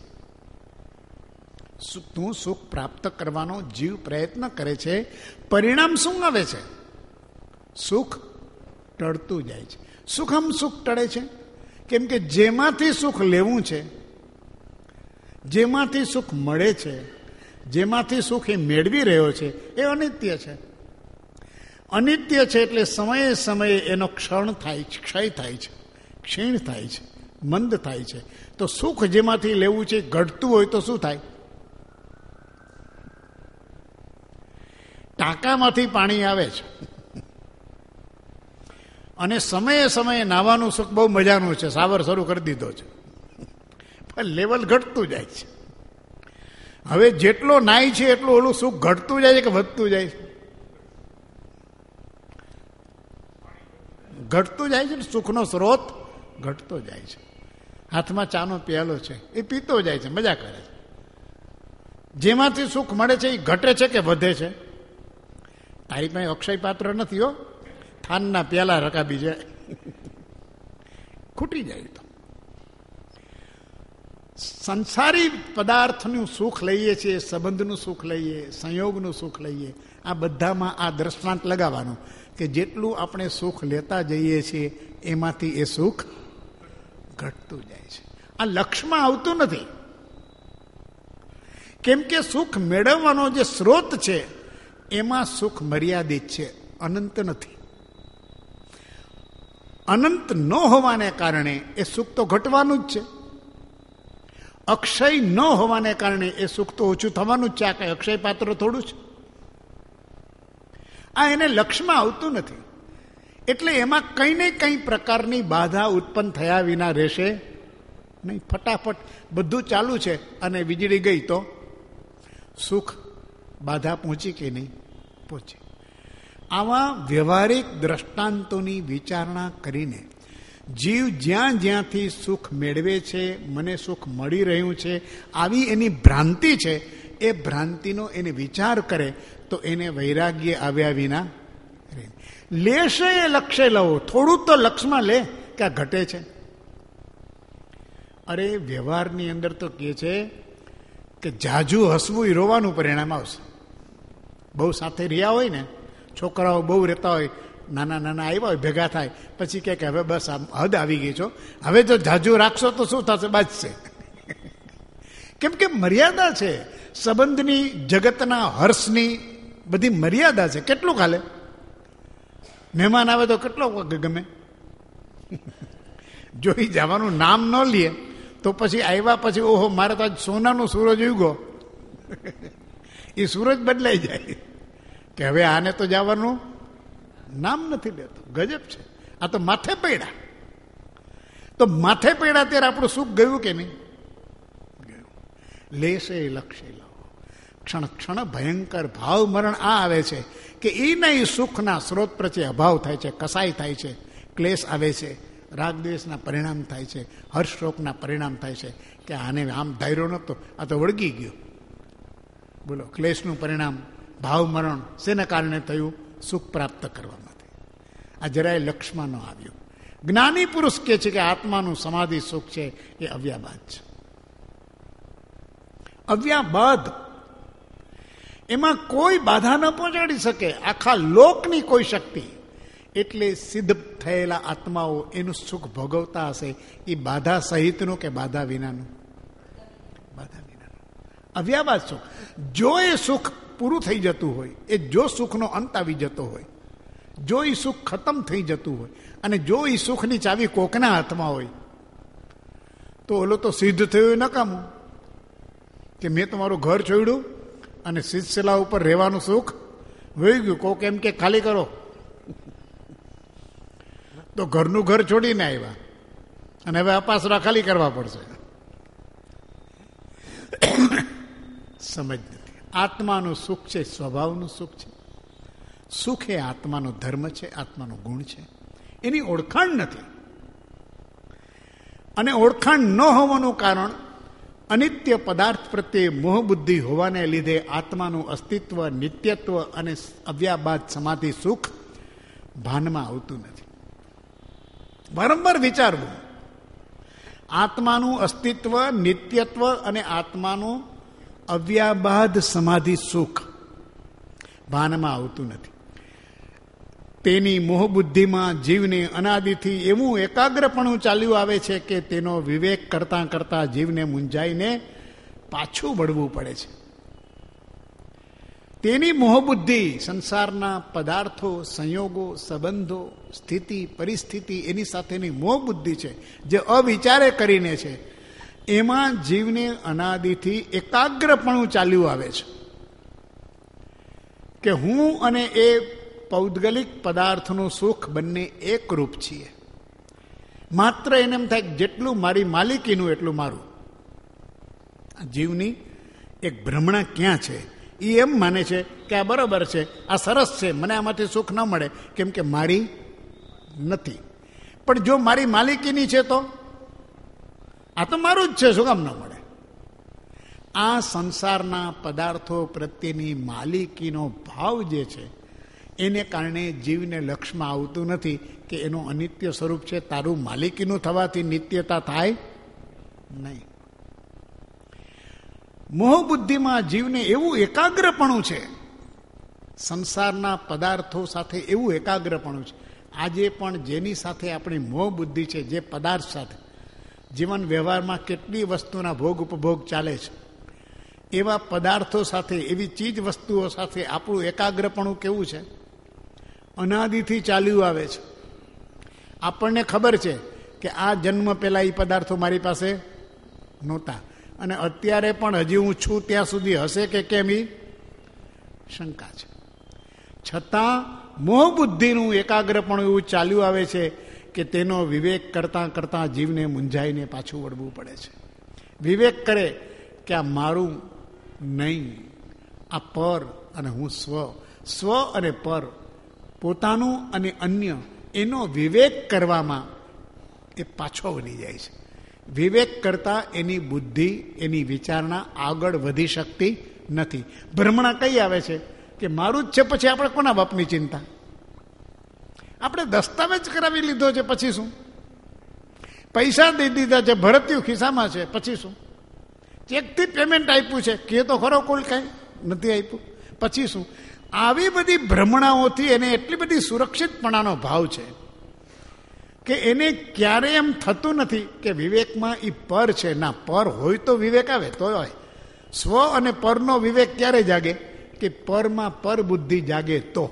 તું સુખ પ્રાપ્ત કરવાનો જીવ પ્રયત્ન કરે છે, પરિણામ શું આવે છે? સુખ ટળતું જાય છે. સુખમ સુખ ટળે છે કેમ કે જેમાંથી સુખ લેવું છે, જેમાંથી સુખ મળે છે, જેમાંથી સુખ એ મેળવી રહ્યો છે, એ અનિત્ય છે. અનિત્ય છે એટલે સમયે સમયે એનો ક્ષણ થાય છે, ક્ષય થાય છે, ક્ષીણ થાય છે, મંદ થાય છે. તો સુખ જેમાંથી લેવું છે ઘટતું હોય તો શું થાય? ટાંકામાંથી પાણી આવે છે અને સમયે સમયે નાવાનું સુખ બહુ મજાનું છે, સાવર શરૂ કરી દીધો છે, પણ લેવલ ઘટતું જાય છે. હવે જેટલો નાય છે એટલું ઓલું સુખ ઘટતું જાય છે કે વધતું જાય છે? ઘટતું જાય છે. સુખનો સ્રોત ઘટતો જાય છે. હાથમાં ચાનો પ્યાલો છે, એ પીતો જાય છે, મજા કરે છે. જેમાંથી સુખ મળે છે એ ઘટે છે કે વધે છે? તારી પાસે અક્ષય પાત્ર નથી હો, થાનના પ્યાલા રકાબી જાય, ખૂટી જાય. તો સંસારી પદાર્થનું સુખ લઈએ છીએ, સંબંધનું સુખ લઈએ, સંયોગનું સુખ લઈએ, આ બધામાં આ દ્રષ્ટાંત લગાવવાનું કે જેટલું આપણે સુખ લેતા જઈએ છીએ એમાંથી એ સુખ ઘટતું જાય છે. આ લક્ષમાં આવતું નથી, કેમ કે સુખ મેળવવાનો જે સ્રોત છે એમાં સુખ મર્યાદિત છે, અનંત નથી. અનંત ન હોવાને કારણે એ સુખ તો ઘટવાનું જ છે. અક્ષય ન હોવાને કારણે એ સુખ તો ઓછું થવાનું જ છે. આ કઈ અક્ષય પાત્ર થોડું છે? આ એને લક્ષમાં આવતું નથી. એટલે એમાં કંઈ ને કંઈ પ્રકારની બાધા ઉત્પન્ન થયા વિના રહેશે નહીં. ફટાફટ બધું ચાલુ છે અને વીજળી ગઈ તો સુખ બાધા પહોંચી કે નહીં પહોંચી. આવા વ્યવહારિક દ્રષ્ટાંતોની વિચારણા કરીને જીવ જ્યાં જ્યાંથી સુખ મેળવે છે, મને સુખ મળી રહ્યું છે, આવી એની ભ્રાંતિ છે, એ ભ્રાંતિનો એને વિચાર કરે તો એને વૈરાગ્ય આવ્યા વિના લેશે. એ લક્ષ્ય લવો, થોડું તો લક્ષમાં લે કે આ ઘટે છે. અરે વ્યવહારની અંદર તો કહે છે કે જાજુ હસવું એ રોવાનું પરિણામ આવશે. બહુ સાથે રહ્યા હોય ને, છોકરાઓ બહુ રહેતા હોય, નાના નાના આવ્યા હોય, ભેગા થાય, પછી કહે કે હવે બસ હદ આવી ગઈ છો, હવે જો જાજુ રાખશો તો શું થશે? બાજશે. કેમ કે મર્યાદા છે સંબંધની, જગતના હર્ષની બધી મર્યાદા છે. કેટલું ખાલે મહેમાન આવે તો કેટલો ગમે, જોઈ જવાનું નામ ન લે તો પછી આવ્યા પછી ઓહો મારે તો આજ સોનાનો સૂરજ ઉગ્યો, એ સૂરજ બદલાઈ જાય કે હવે આને તો જવાનું નામ નથી લેતો. ગજબ છે. આ તો માથે પડ્યા. તો માથે પડ્યા ત્યારે આપણું સુખ ગયું કે નહીં ગયું? લેશે લક્ષ્ય લાવો, ક્ષણ ક્ષણ ભયંકર ભાવ મરણ આ આવે છે કે એ નહીં સુખના સ્ત્રોત પ્રત્યે અભાવ થાય છે, કસાય થાય છે, ક્લેશ આવે છે, રાગદ્વેષના પરિણામ થાય છે, હર્ષશોકના પરિણામ થાય છે કે આને આમ ધાર્યો નહોતો, આ તો વળગી ગયો. બોલો, ક્લેશનું પરિણામ ભાવ મરણ શેના કારણે થયું? સુખ પ્રાપ્ત કરવામાંથી. આ જરાય લક્ષ્યમાં ન આવ્યું. જ્ઞાની પુરુષ કહે છે કે આત્માનું સમાધિ સુખ છે એ અવ્યાબાદ છે. અવ્યાબાદ, એમાં કોઈ બાધા ન પહોંચાડી શકે, આખા લોકની કોઈ શક્તિ. એટલે સિદ્ધ થયેલા આત્માઓ એનું સુખ ભોગવતા હશે, એ બાધા સહિતનું કે બાધા વિનાનું? બાધા વિનાનું અવ્યાબાદ સુખ. જો એ સુખ પૂરું થઈ જતું હોય, એ જો સુખનો અંત આવી જતો હોય, જો એ સુખ ખતમ થઈ જતું હોય અને જો એ સુખની ચાવી કોકના હાથમાં હોય તો ઓલો તો સિદ્ધ થયું નકામું. કે મેં તમારું ઘર છોડ્યું અને શીતશિલા ઉપર રહેવાનું સુખ વહી ગયું. કોક એમ કે ખાલી કરો, તો ઘરનું ઘર છોડીને આવ્યા અને હવે અપાસરા ખાલી કરવા પડશે. સમજ નથી. આત્માનું સુખ છે, સ્વભાવનું સુખ છે. સુખ એ આત્માનો ધર્મ છે, આત્માનો ગુણ છે. એની ઓળખાણ નથી. અને ઓળખાણ ન હોવાનું કારણ અનિત્ય પદાર્થ પ્રત્યે મોહ બુદ્ધિ હોવાને લીધે આત્માનું અસ્તિત્વ, નિત્યત્વ અને અવ્યાબાદ સમાધિ સુખ ભાનમાં આવતું નથી. વારંવાર વિચારવું, આત્માનું અસ્તિત્વ, નિત્યત્વ અને આત્માનું અવ્યાબાદ સમાધિ સુખ ભાનમાં આવતું નથી. તેની મોહબુદ્ધિમાં જીવને અનાદિથી એવું એકાગ્રપણું ચાલ્યું આવે છે કે તેનો વિવેક કરતાં કરતાં જીવને મૂંઝાઈને પાછું વળવું પડે છે. તેની મોહબુદ્ધિ સંસારના પદાર્થો, સંયોગો, સંબંધો, સ્થિતિ, પરિસ્થિતિ એની સાથેની મોહબુદ્ધિ છે જે અવિચારે કરીને છે. એમાં જીવને અનાદિથી એકાગ્રપણું ચાલ્યું આવે છે કે હું અને એ પૌદ્ગલિક પદાર્થનું સુખ બંને એકરૂપ છીએ. માત્ર એને એમ થાય જેટલું મારી માલિકીનું એટલું મારું. આ જીવની એક ભ્રમણા ક્યાં છે? એ એમ માને છે કે આ બરાબર છે, આ સરસ છે, મને આમાંથી સુખ ન મળે કેમ કે મારી નથી. પણ જો મારી માલિકીની છે તો આ તો મારું જ છે, શું કામ ન મળે? આ સંસારના પદાર્થો પ્રત્યેની માલિકીનો ભાવ જે છે એને કારણે જીવને લક્ષમાં આવતું નથી કે એનું અનિત્ય સ્વરૂપ છે. તારું માલિકીનું થવાથી નિત્યતા થાય નહીં. મોહબુદ્ધિમાં જીવને એવું એકાગ્રપણું છે, સંસારના પદાર્થો સાથે એવું એકાગ્રપણું છે. આજે પણ જેની સાથે આપણી મોહબુદ્ધિ છે, જે પદાર્થ સાથે જીવન વ્યવહારમાં કેટલી વસ્તુના ભોગ ઉપભોગ ચાલે છે, એવા પદાર્થો સાથે, એવી ચીજ વસ્તુઓ સાથે આપણું એકાગ્રપણું કેવું છે? અનાદિથી ચાલ્યું આવે છે. આપણને ખબર છે કે આ જન્મ પહેલાં એ પદાર્થો મારી પાસે નહોતા અને અત્યારે પણ હજી હું છું ત્યાં સુધી હશે કે કેમ એ શંકા છે. છતાં મોહબુદ્ધિનું એકાગ્રપણું એવું ચાલ્યું આવે છે કે તેનો વિવેક કરતાં કરતાં જીવને મૂંઝાઈને પાછું વળવું પડે છે. વિવેક કરે કે આ મારું નહીં, આ પર અને હું સ્વ, સ્વ અને પર, પોતાનું અને અન્ય, એનો વિવેક કરવામાં એ પાછો વળી જાય છે. વિવેક કરતાં એની બુદ્ધિ, એની વિચારણા આગળ વધી શકતી નથી. ભ્રમણા કઈ આવે છે કે મારું જ છે, પછી આપણે કોના બાપની ચિંતા? આપણે દસ્તાવેજ કરાવી લીધો છે, પછી શું? પૈસા દઈ દીધા છે, ભરતીયું ખિસ્સામાં છે, પછી શું? ચેકથી પેમેન્ટ આપ્યું છે, કે તો ખરો કોઈ કાંઈ નથી આપ્યું, પછી શું? આવી બધી ભ્રમણાઓથી એને એટલી બધી સુરક્ષિતપણાનો ભાવ છે કે એને ક્યારેય એમ થતું નથી કે વિવેકમાં એ પર છે. ના, પર હોય તો વિવેક આવે તો હોય. સ્વ અને પરનો વિવેક ક્યારે જાગે? કે પરમાં પર બુદ્ધિ જાગે તો.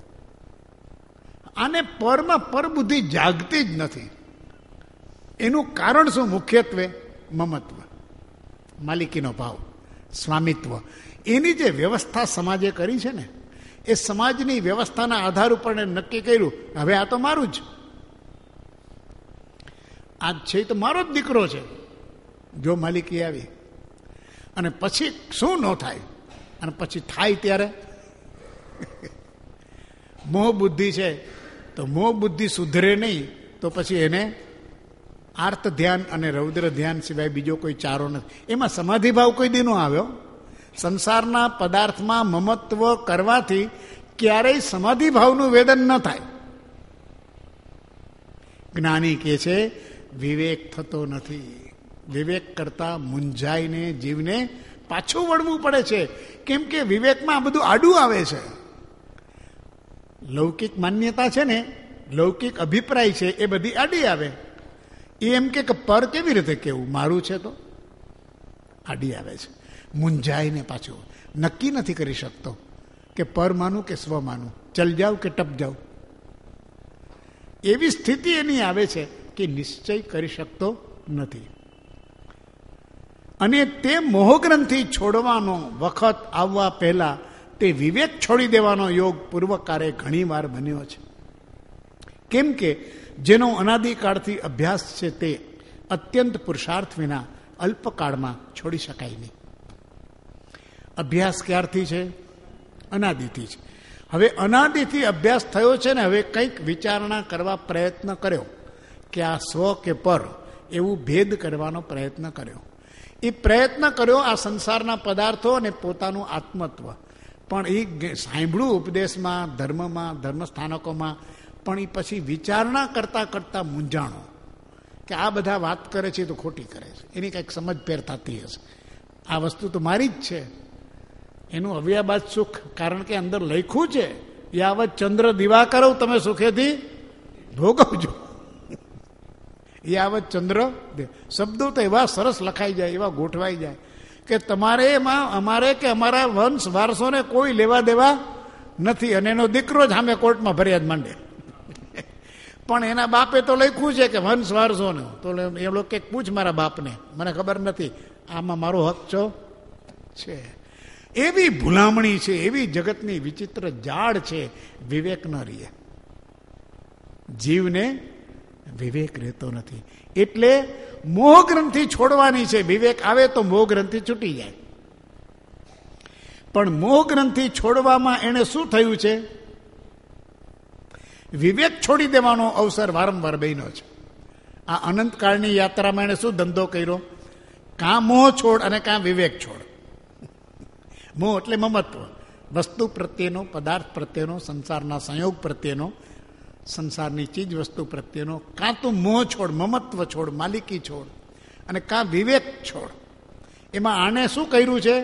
આને પરમાં પર બુદ્ધિ જાગતી જ નથી. એનું કારણ શું? મુખ્યત્વે મમત્વ, માલિકીનો ભાવ, સ્વામિત્વ. એની જે વ્યવસ્થા સમાજે કરી છે ને, એ સમાજની વ્યવસ્થાના આધાર ઉપર નક્કી કર્યું હવે આ તો મારું જ, આ છે તો મારો જ દીકરો છે. જો માલિકી આવી અને પછી શું ન થાય, અને પછી થાય ત્યારે મોહ બુદ્ધિ છે, તો મોહ બુદ્ધિ સુધરે નહીં તો પછી એને આર્ત ધ્યાન અને રૌદ્ર ધ્યાન સિવાય બીજો કોઈ ચારો નથી. એમાં સમાધિ ભાવ કોઈ દી નો આવ્યો. સંસારના પદાર્થમાં મમત્વ કરવાથી ક્યારેય સમાધિ ભાવનું વેદન ન થાય. જ્ઞાની કહે છે વિવેક થતો નથી. વિવેક કરતા મૂંઝાઈને જીવને પાછું વળવું પડે છે. કેમ કે વિવેકમાં આ બધું આડું આવે છે. લૌકિક માન્યતા છે ને, લૌકિક અભિપ્રાય છે, એ બધી આડી આવે. એ એમ કે પર કેવી રીતે કેવું, મારું છે તો આડી આવે છે. મૂંઝાઈને પાછું નક્કી નથી કરી શકતો કે પર માનું કે સ્વ માનું, ચલ જાઉં કે ટપ જાઉં. એવી સ્થિતિ એની આવે છે કે નિશ્ચય કરી શકતો નથી. અને તે મોહગ્રંથિ છોડવાનો વખત આવવા પહેલા તે વિવેક છોડી દેવાનો યોગ પૂર્વકારે ઘણીવાર બન્યો છે. કેમ કે જેનો અનાદિકાળથી અભ્યાસ છે તે અત્યંત પુરુષાર્થ વિના અલ્પકાળમાં છોડી શકાય નહીં. અભ્યાસ ક્યારથી છે? અનાદિથી છે. હવે અનાદિથી અભ્યાસ થયો છે ને, હવે કંઈક વિચારણા કરવા પ્રયત્ન કર્યો કે આ સ્વ કે પર, એવું ભેદ કરવાનો પ્રયત્ન કર્યો. એ પ્રયત્ન કર્યો આ સંસારના પદાર્થો અને પોતાનું આત્મત્વ. પણ એ સાંભળ્યું ઉપદેશમાં, ધર્મમાં, ધર્મસ્થાનકોમાં, પણ એ પછી વિચારણા કરતાં કરતાં મૂંઝાણો કે આ બધા વાત કરે છે તો ખોટી કરે છે, એની કંઈક સમજ પેર થતી હશે. આ વસ્તુ તો મારી જ છે, એનું અવ્યાબાદ સુખ, કારણ કે અંદર લખ્યું છે યાવત ચંદ્ર દિવાકરો તમે સુખેથી ભોગવજો. યાવત ચંદ્ર, શબ્દો તો એવા સરસ લખાઈ જાય, એવા ગોઠવાઈ જાય કે તમારે એમાં અમારે કે અમારા વંશ વારસોને કોઈ લેવા દેવા નથી. અને એનો દીકરો જ સામે કોર્ટમાં ફરિયાદ માંડે, પણ એના બાપે તો લખ્યું છે કે વંશ વારસોને, તો એ લોકો કંઈક પૂછ મારા બાપને, મને ખબર નથી આમાં મારો હક છે. એવી ભૂલામણી છે, એવી જગતની વિચિત્ર જાળ છે. વિવેક ન રહે, જીવને વિવેક રહેતો નથી. એટલે મોહગ્રંથિ છોડવાની છે. વિવેક આવે તો મોહગ્રંથિ છૂટી જાય. પણ મોહગ્રંથિ છોડવામાં એને શું થયું છે? વિવેક છોડી દેવાનો અવસર વારંવાર બન્યો છે. આ અનંતકાળની યાત્રામાં એને શું ધંધો કર્યો? કાં મોહ છોડ અને કાં વિવેક છોડ. મોહ એટલે મમત્વ, વસ્તુ પ્રત્યેનો, પદાર્થ પ્રત્યેનો, સંસારના સંયોગ પ્રત્યેનો, સંસારની ચીજ વસ્તુ પ્રત્યેનો. કાં તો મોહ છોડ, મમત્વ છોડ, માલિકી છોડ, અને કાં વિવેક છોડ. એમાં આને શું કર્યું છે?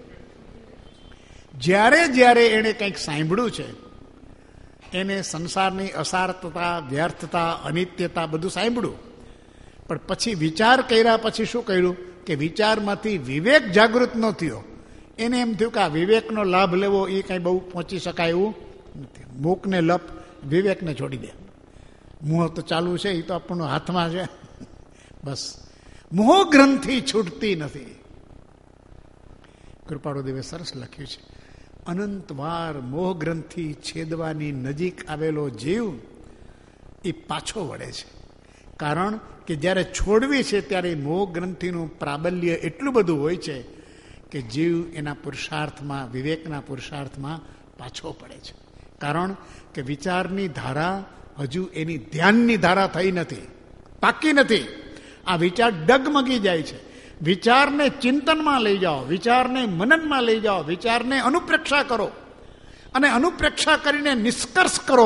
જ્યારે જ્યારે એણે કંઈક સાંભળ્યું છે, એને સંસારની અસારતા, વ્યર્થતા, અનિત્યતા બધું સાંભળ્યું, પણ પછી વિચાર કર્યા પછી શું કર્યું કે વિચારમાંથી વિવેક જાગૃત ન થયો. એને એમ થયું કે આ વિવેકનો લાભ લેવો એ કંઈ બહુ પહોંચી શકાય એવું નથી. મૂકને લપ, વિવેકને છોડી દે. મોહ તો ચાલુ છે, એ તો આપણને હાથમાં છે. બસ મોહ ગ્રંથિ છૂટતી નથી. કૃપાળુદેવે સરસ લખ્યું છે, અનંતવાર મોહ ગ્રંથિ છેદવાની નજીક આવેલો જીવ એ પાછો વળે છે. કારણ કે જ્યારે છોડવી છે ત્યારે મોહ ગ્રંથિનું પ્રાબલ્ય એટલું બધું હોય છે કે જીવ એના પુરુષાર્થમાં, વિવેકના પુરુષાર્થમાં પાછો પડે છે. કારણ કે વિચારની ધારા હજુ એની ધ્યાનની ધારા થઈ નથી, પાકી નથી. આ વિચાર ડગમગી જાય છે. વિચારને ચિંતનમાં લઈ જાઓ, વિચારને મનનમાં લઈ જાઓ, વિચારને અનુપ્રેક્ષા કરો, અને અનુપ્રેક્ષા કરીને નિષ્કર્ષ કરો.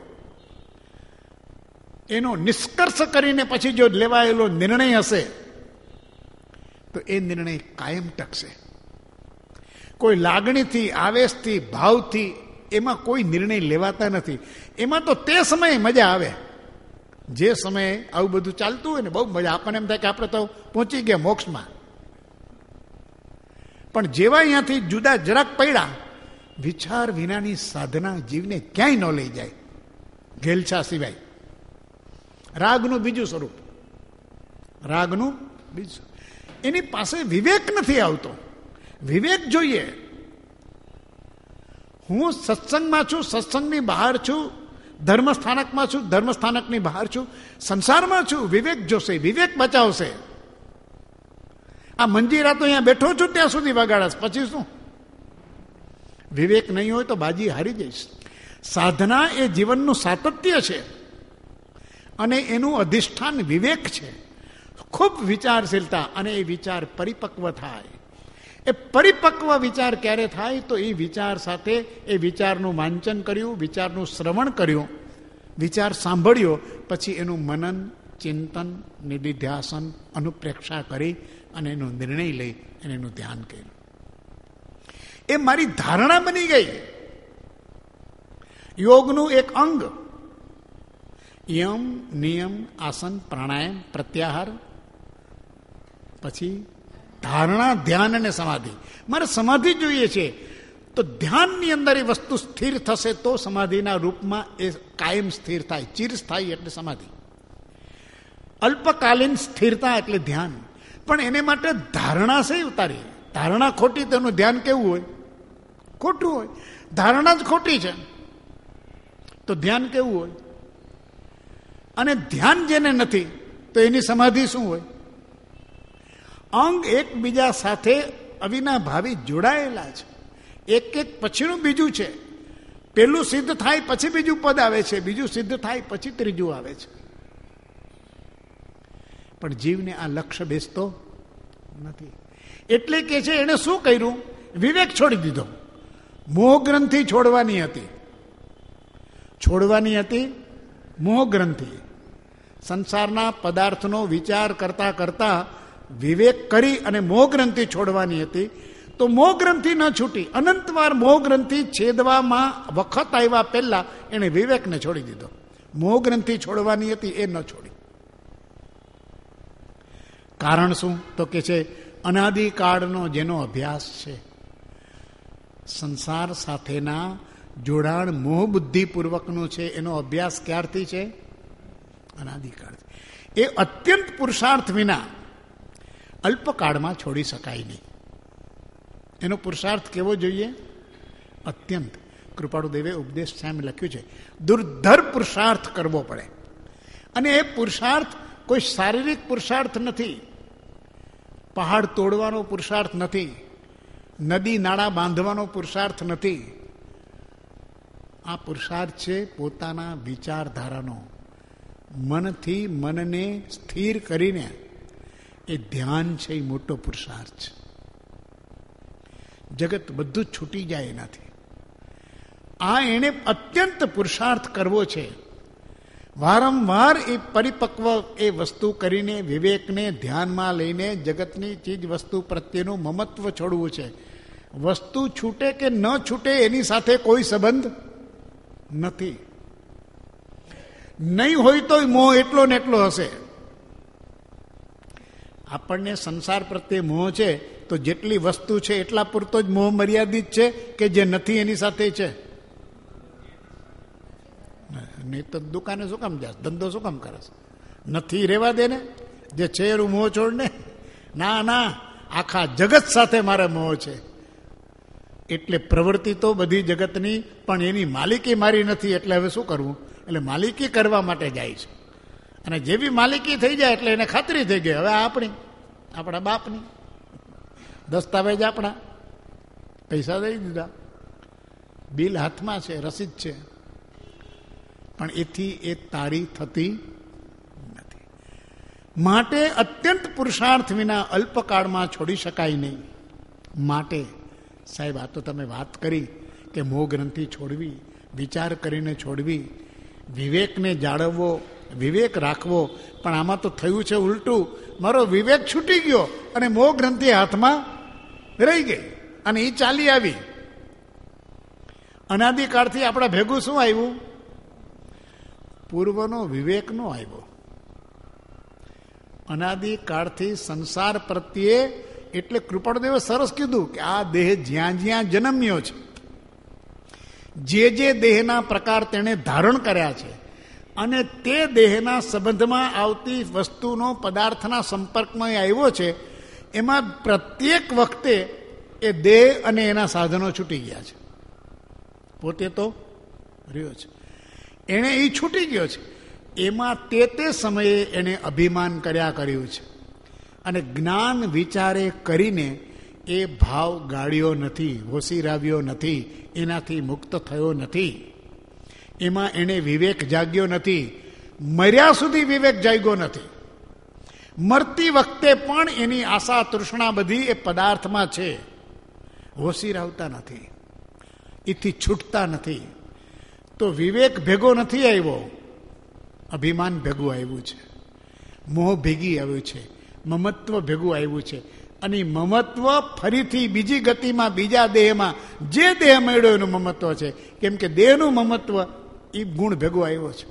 એનો નિષ્કર્ષ કરીને પછી જો લેવાયેલો નિર્ણય હશે તો એ નિર્ણય કાયમ ટકશે. કોઈ લાગણીથી, આવેશથી, ભાવથી એમાં કોઈ નિર્ણય લેવાતા નથી. એમાં તો તે સમયે મજા આવે, જે સમયે આવું બધું ચાલતું હોય ને, બહુ મજા. આપણને એમ થાય કે આપણે તો પહોંચી ગયા મોક્ષમાં. પણ જેવા અહીંયાથી જુદા જરાક પડ્યા, વિચાર વિનાની સાધના જીવને ક્યાંય ન લઈ જાય, ઘેલછા સિવાય. રાગનું બીજું સ્વરૂપ, રાગનું બીજું. એની પાસે વિવેક નથી આવતો. વિવેક જોઈએ. હું સત્સંગમાં છું, સત્સંગની બહાર છું, ધર્મસ્થાનકમાં છું, ધર્મસ્થાનકની બહાર છું, સંસારમાં છું. વિવેક જોશે, વિવેક બચાવશે. આ મંજીરા તો અહીંયા બેઠો છું ત્યાં સુધી વગાડશ, પછી શું? વિવેક નહીં હોય તો બાજી હારી જઈશ. સાધના એ જીવનનું સાતત્ય છે અને એનું અધિષ્ઠાન વિવેક છે. ખૂબ વિચારશીલતા, અને એ વિચાર પરિપક્વ થાય. એ પરિપક્વ વિચાર ક્યારે થાય? તો એ વિચાર સાથે એ વિચારનું વાંચન કર્યું, વિચારનું શ્રવણ કર્યું, વિચાર સાંભળ્યો, પછી એનું મનન, ચિંતન, નિધિધ્યાસન, અનુપ્રેક્ષા કરી અને એનો નિર્ણય લઈ અને એનું ધ્યાન કર્યું. એ મારી ધારણા બની ગઈ. યોગનું એક અંગ. યમ, નિયમ, આસન, પ્રાણાયામ, પ્રત્યાહાર, પછી ધારણા, ધ્યાન અને સમાધિ. મારે સમાધિ જોઈએ છે, તો ધ્યાનની અંદર એ વસ્તુ સ્થિર થશે તો સમાધિના રૂપમાં એ કાયમ સ્થિર થાય. ચિરસ્થાયી એટલે સમાધિ. અલ્પકાલીન સ્થિરતા એટલે ધ્યાન. પણ એને માટે ધારણા છે ઉતારી. ધારણા ખોટી, તેનું ધ્યાન કેવું હોય? ખોટું હોય. ધારણા જ ખોટી છે તો ધ્યાન કેવું હોય? અને ધ્યાન જેને નથી તો એની સમાધિ શું હોય? અંગ એકબીજા સાથે અવિનાભાવી જોડાયેલા છે. એક એક પછીનું બીજું છે. પેલું સિદ્ધ થાય પછી બીજું પદ આવે છે, બીજું સિદ્ધ થાય પછી ત્રીજું આવે છે. પણ જીવને આ લક્ષ્ય બેસતો નથી. એટલે કે છે એને શું કર્યું? વિવેક છોડી દીધો. મોહ ગ્રંથિ છોડવાની હતી. છોડવાની હતી મોહ ગ્રંથિ. સંસારના પદાર્થનો વિચાર કરતા કરતા વિવેક કરી અને મોહ ગ્રંથિ છોડવાની હતી. તો મોહ ગ્રંથિ ન છૂટી. અનંતવાર મોહ ગ્રંથિ છેદવામાં વખત આવ્યા પહેલા એને વિવેકને છોડી દીધો. મોહ ગ્રંથિ છોડવાની હતી એ ન છોડી. કારણ શું? તો કે છે અનાદિકાળનો જેનો અભ્યાસ છે, સંસાર સાથેના જોડાણ મોહ બુદ્ધિપૂર્વકનું છે, એનો અભ્યાસ ક્યારથી છે? અનાદિકાળથી. એ અત્યંત પુરુષાર્થ વિના અલ્પકાળમાં છોડી શકાય નહીં. એનો પુરુષાર્થ કેવો જોઈએ? અત્યંત. કૃપાળુદેવે ઉપદેશ સામે લખ્યું છે દુર્ધર પુરુષાર્થ કરવો પડે. અને એ પુરુષાર્થ કોઈ શારીરિક પુરુષાર્થ નથી. પહાડ તોડવાનો પુરુષાર્થ નથી. નદી નાળા બાંધવાનો પુરુષાર્થ નથી. આ પુરુષાર્થ છે પોતાના વિચારધારાનો. મનથી મનને સ્થિર કરીને એ ધ્યાન છે, એ મોટો પુરુષાર્થ છે. જગત બધું જ છૂટી જાય એનાથી. આ એને અત્યંત પુરુષાર્થ કરવો છે. વારંવાર એ પરિપક્વ એ વસ્તુ કરીને વિવેકને ધ્યાનમાં લઈને જગતની ચીજ વસ્તુ પ્રત્યેનું મમત્વ છોડવું છે. વસ્તુ છૂટે કે ન છૂટે એની સાથે કોઈ સંબંધ નથી. નહીં હોય તો મોહ એટલો ને એટલો હશે. આપણને સંસાર પ્રત્યે મોહ છે તો જેટલી વસ્તુ છે એટલા પૂરતો જ મોહ મર્યાદિત છે કે જે નથી એની સાથે છે? નહીં તો દુકાને શું કામ જાસ? ધંધો શું કામ કરે? નથી રહેવા દે ને. જે છે એનું મોહ છોડ ને. ના ના, આખા જગત સાથે મારે મોહ છે. એટલે પ્રવૃત્તિ તો બધી જગતની, પણ એની માલિકી મારી નથી. એટલે હવે શું કરવું? એટલે માલિકી કરવા માટે જાય છે. અને જેવી માલિકી થઈ જાય એટલે એને ખાતરી થઈ ગઈ હવે આપણી, આપણા બાપની, દસ્તાવેજ આપણા, પૈસા દઈ દીધા, બિલ હાથમાં છે, રસીદ છે. પણ એથી એ તારી થતી નથી. માટે અત્યંત પુરુષાર્થ વિના અલ્પકાળમાં છોડી શકાય નહીં. માટે સાહેબ, આ તો તમે વાત કરી કે મોહ ગ્રંથિ છોડવી, વિચાર કરીને છોડવી, વિવેકને જાળવવો, વિવેક રાખવો. પણ આમાં તો થયું છે ઉલટું. મારો વિવેક છૂટી ગયો અને મોહ ગ્રંથિ હાથમાં રહી ગઈ અને એ ચાલી આવી. અનાદિકાળથી આપણા ભેગું શું આવ્યું? પૂર્વનો વિવેક નો આવ્યો. અનાદિકાળથી સંસાર પ્રત્યે, એટલે કૃપાળુદેવે સરસ કીધું કે આ દેહ જ્યાં જ્યાં જન્મ્યો છે, જે દેહના પ્રકાર તેણે ધારણ કર્યા છે, અને તે દેહના સંબંધમાં આવતી વસ્તુનો પદાર્થના સંપર્કમાં આવ્યો છે, એમાં પ્રત્યેક વખતે એ દેહ અને એના સાધનો છૂટી ગયા છે. પોતે તો રહ્યો છે, એણે એ છૂટી ગયો છે. એમાં તે સમયે એણે અભિમાન કર્યું છે. અને જ્ઞાન વિચારે કરીને એ ભાવ ગાળ્યો નથી, હોશિરાવ્યો નથી, એનાથી મુક્ત થયો નથી. એમાં એને વિવેક જાગ્યો નથી. મર્યા સુધી વિવેક જાગ્યો નથી. મરતી વખતે પણ એની આશા તૃષ્ણા બધી એ પદાર્થમાં છે. હોશિરાવતા નથી, એથી છૂટતા નથી. તો વિવેક ભેગો નથી આવ્યો, અભિમાન ભેગું આવ્યું છે, મોહ ભેગી આવ્યું છે, મમત્વ ભેગું આવ્યું છે. અને મમત્વ ફરીથી બીજી ગતિમાં, બીજા દેહમાં, જે દેહ મળ્યો એનું મમત્વ છે. કેમ કે દેહનું મમત્વ એ ગુણ ભેગો આવ્યો છે.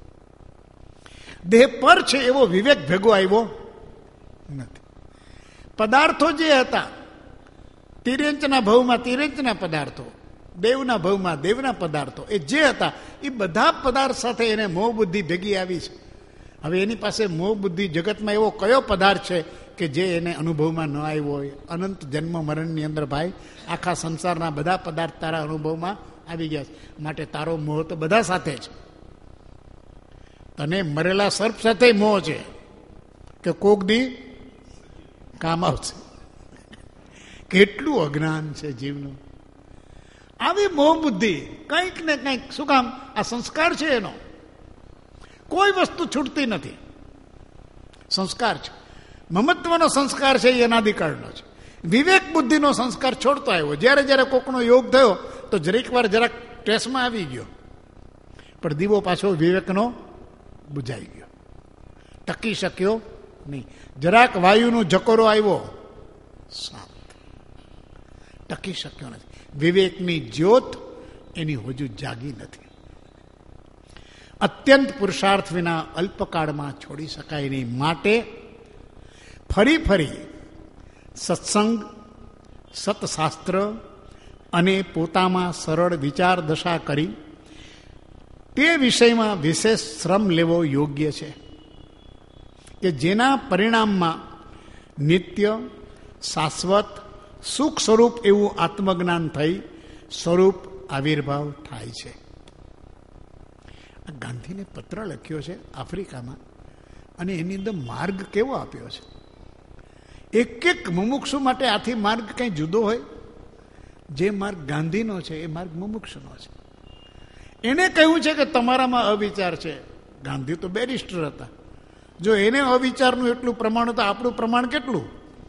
દેહ પર છે એવો વિવેક ભેગો આવ્યો નથી. પદાર્થો જે હતા, તિર્યંચના ભવમાં તિર્યંચના પદાર્થો, દેવના ભવમાં દેવના પદાર્થો, એ જે હતા એ બધા પદાર્થ સાથે એને મોહ બુદ્ધિ ભેગી આવી છે. હવે એની પાસે મોહ બુદ્ધિ, જગતમાં એવો કયો પદાર્થ છે કે જે એને અનુભવમાં ન આવ્યો હોય. અનંત જન્મ મરણની અંદર ભાઈ આખા સંસારના બધા પદાર્થ તારા અનુભવમાં આવી ગયા છે. માટે તારો મોહ તો બધા સાથે છે. તને મરેલા સર્પ સાથે મોહ છે કે કોક દી કામ આવશે. કેટલું અજ્ઞાન છે જીવનું. આવી મોહ બુદ્ધિ કંઈક ને કંઈક, શું કામ? આ સંસ્કાર છે એનો. કોઈ વસ્તુ છૂટતી નથી. સંસ્કાર છે. મમત્વનો સંસ્કાર છે એ અનાદિકાળનો છે. વિવેક બુદ્ધિનો સંસ્કાર છોડતો આવ્યો. જ્યારે જ્યારે કોકનો યોગ થયો તો જરીક વાર જરાક ટ્રેસમાં આવી ગયો, પણ દીવો પાછો વિવેકનો બુઝાઈ ગયો, ટકી શક્યો નહીં. જરાક વાયુનો જકોરો આવ્યો, શાંત, ટકી શક્યો નથી. વિવેકની જ્યોત એની હજુ જાગી નથી. અત્યંત પુરુષાર્થ વિના અલ્પકાળમાં છોડી શકાય નહીં. માટે ફરી ફરી સત્સંગ, સતશાસ્ત્ર અને પોતામાં સરળ વિચાર દશા કરી તે વિષયમાં વિશેષ શ્રમ લેવો યોગ્ય છે કે જેના પરિણામમાં નિત્ય, શાશ્વત, સુખ સ્વરૂપ એવું આત્મજ્ઞાન થઈ સ્વરૂપ આવિર્ભાવ થાય છે. ગાંધીને પત્ર લખ્યો છે આફ્રિકામાં, અને એની અંદર માર્ગ કેવો આપ્યો છે. એક એક મુમુક્ષુ માટે આથી માર્ગ કંઈ જુદો હોય. જે માર્ગ ગાંધીનો છે એ માર્ગ મુમુક્ષુનો છે. એને કહ્યું છે કે તમારામાં અવિચાર છે. ગાંધી તો બેરિસ્ટર હતા. જો એને અવિચારનું એટલું પ્રમાણ હતું, આપણું પ્રમાણ કેટલું?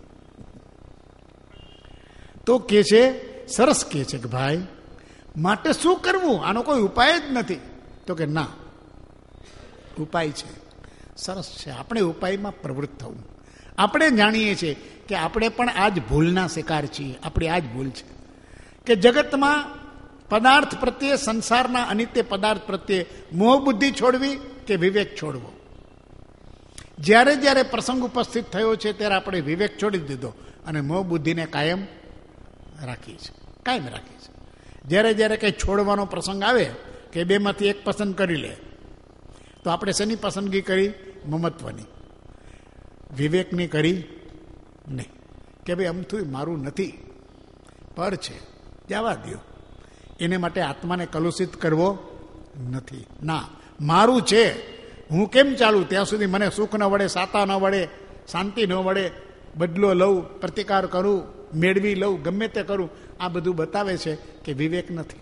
તો કે છે, સરસ કે છે કે ભાઈ માટે શું કરવું? આનો કોઈ ઉપાય જ નથી. તો કે ના, ઉપાય છે, સરસ છે. આપણે ઉપાયમાં પ્રવૃત્ત થવું. આપણે જાણીએ છીએ કે આપણે પણ આ જ ભૂલના શિકાર છીએ. આપણી આ જ ભૂલ છે કે જગતમાં પદાર્થ પ્રત્યે, સંસારના અનિત્ય પદાર્થ પ્રત્યે મોહ બુદ્ધિ છોડવી કે વિવેક છોડવો. જ્યારે જ્યારે પ્રસંગ ઉપસ્થિત થયો છે ત્યારે આપણે વિવેક છોડી દીધો અને મોહ બુદ્ધિને કાયમ રાખી છે, કાયમ રાખી છે. જ્યારે જ્યારે કંઈ છોડવાનો પ્રસંગ આવે કે બેમાંથી એક પસંદ કરી લે, તો આપણે શેની પસંદગી કરી? મમત્વની. વિવેકની કરી નહીં કે ભાઈ અમથું મારું નથી, પર છે, જવા દો. એને માટે આત્માને કલુષિત કરવો નથી. ના, મારું છે, હું કેમ ચાલુ ત્યાં સુધી મને સુખ ન વળે, સાતા ન વળે, શાંતિ ન વળે, બદલો લઉં, પ્રતિકાર કરું, મેળવી લઉં, ગમે તે કરું. આ બધું બતાવે છે કે વિવેક નથી.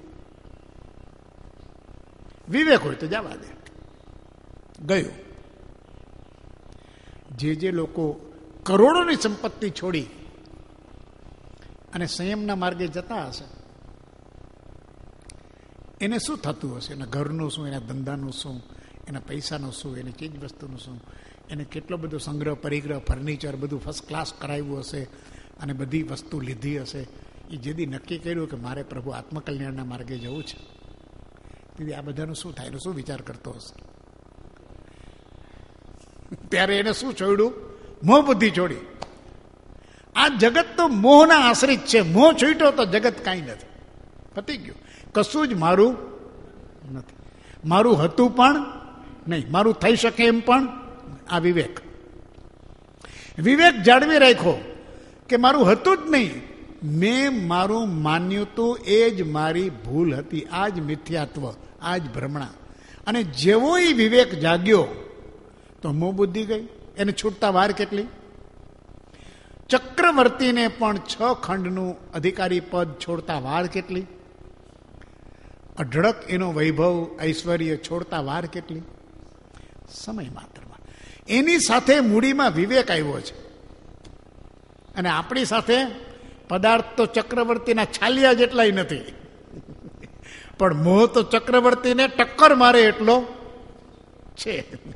વિવેક હોય તો જવા દે, ગયું. જે લોકો કરોડોની સંપત્તિ છોડી અને સંયમના માર્ગે જતા હશે, એને શું થતું હશે? એના ઘરનું શું, એના ધંધાનું શું, એના પૈસાનું શું, એની ચીજ વસ્તુનું શું, એને કેટલો બધો સંગ્રહ, પરિગ્રહ, ફર્નિચર બધું ફર્સ્ટ ક્લાસ કરાવ્યું હશે અને બધી વસ્તુ લીધી હશે. એ જેથી નક્કી કર્યું કે મારે પ્રભુ આત્મકલ્યાણના માર્ગે જવું છે, તેથી આ બધાનું શું થાય, એનો શું વિચાર કરતો હશે? ત્યારે એને શું છોડ્યું? મોહ બુદ્ધિ છોડી. આ જગત તો મોહના આશ્રિત છે. મોહ છૂટ્યો તો જગત કાંઈ નથી, પતી ગયું. કશું જ મારું નથી. મારું હતું પણ નહીં, મારું થઈ શકે એમ પણ. આ વિવેક. વિવેક જાળવી રાખ્યો કે મારું હતું જ નહીં, મેં મારું માન્યું હતું, એ જ મારી ભૂલ હતી, આ જ મિથ્યાત્વ, આ જ ભ્રમણા. અને જેવો એ વિવેક જાગ્યો તો મોહ બુદ્ધિ ગઈ. એને છૂટતા વાર કેટલી? ચક્રવર્તીને પણ 6 ખંડનું અધિકારી પદ છોડતા વાર કેટલી? અઢળક એનો વૈભવ, ઐશ્વર્ય છોડતા વાર કેટલી? સમય માત્રમાં. એની સાથે મૂડીમાં વિવેક આવ્યો છે. અને આપણી સાથે પદાર્થ તો ચક્રવર્તીના છાલિયા જેટલાય નથી, પણ મોહ તો ચક્રવર્તીને ટક્કર મારે એટલો છે.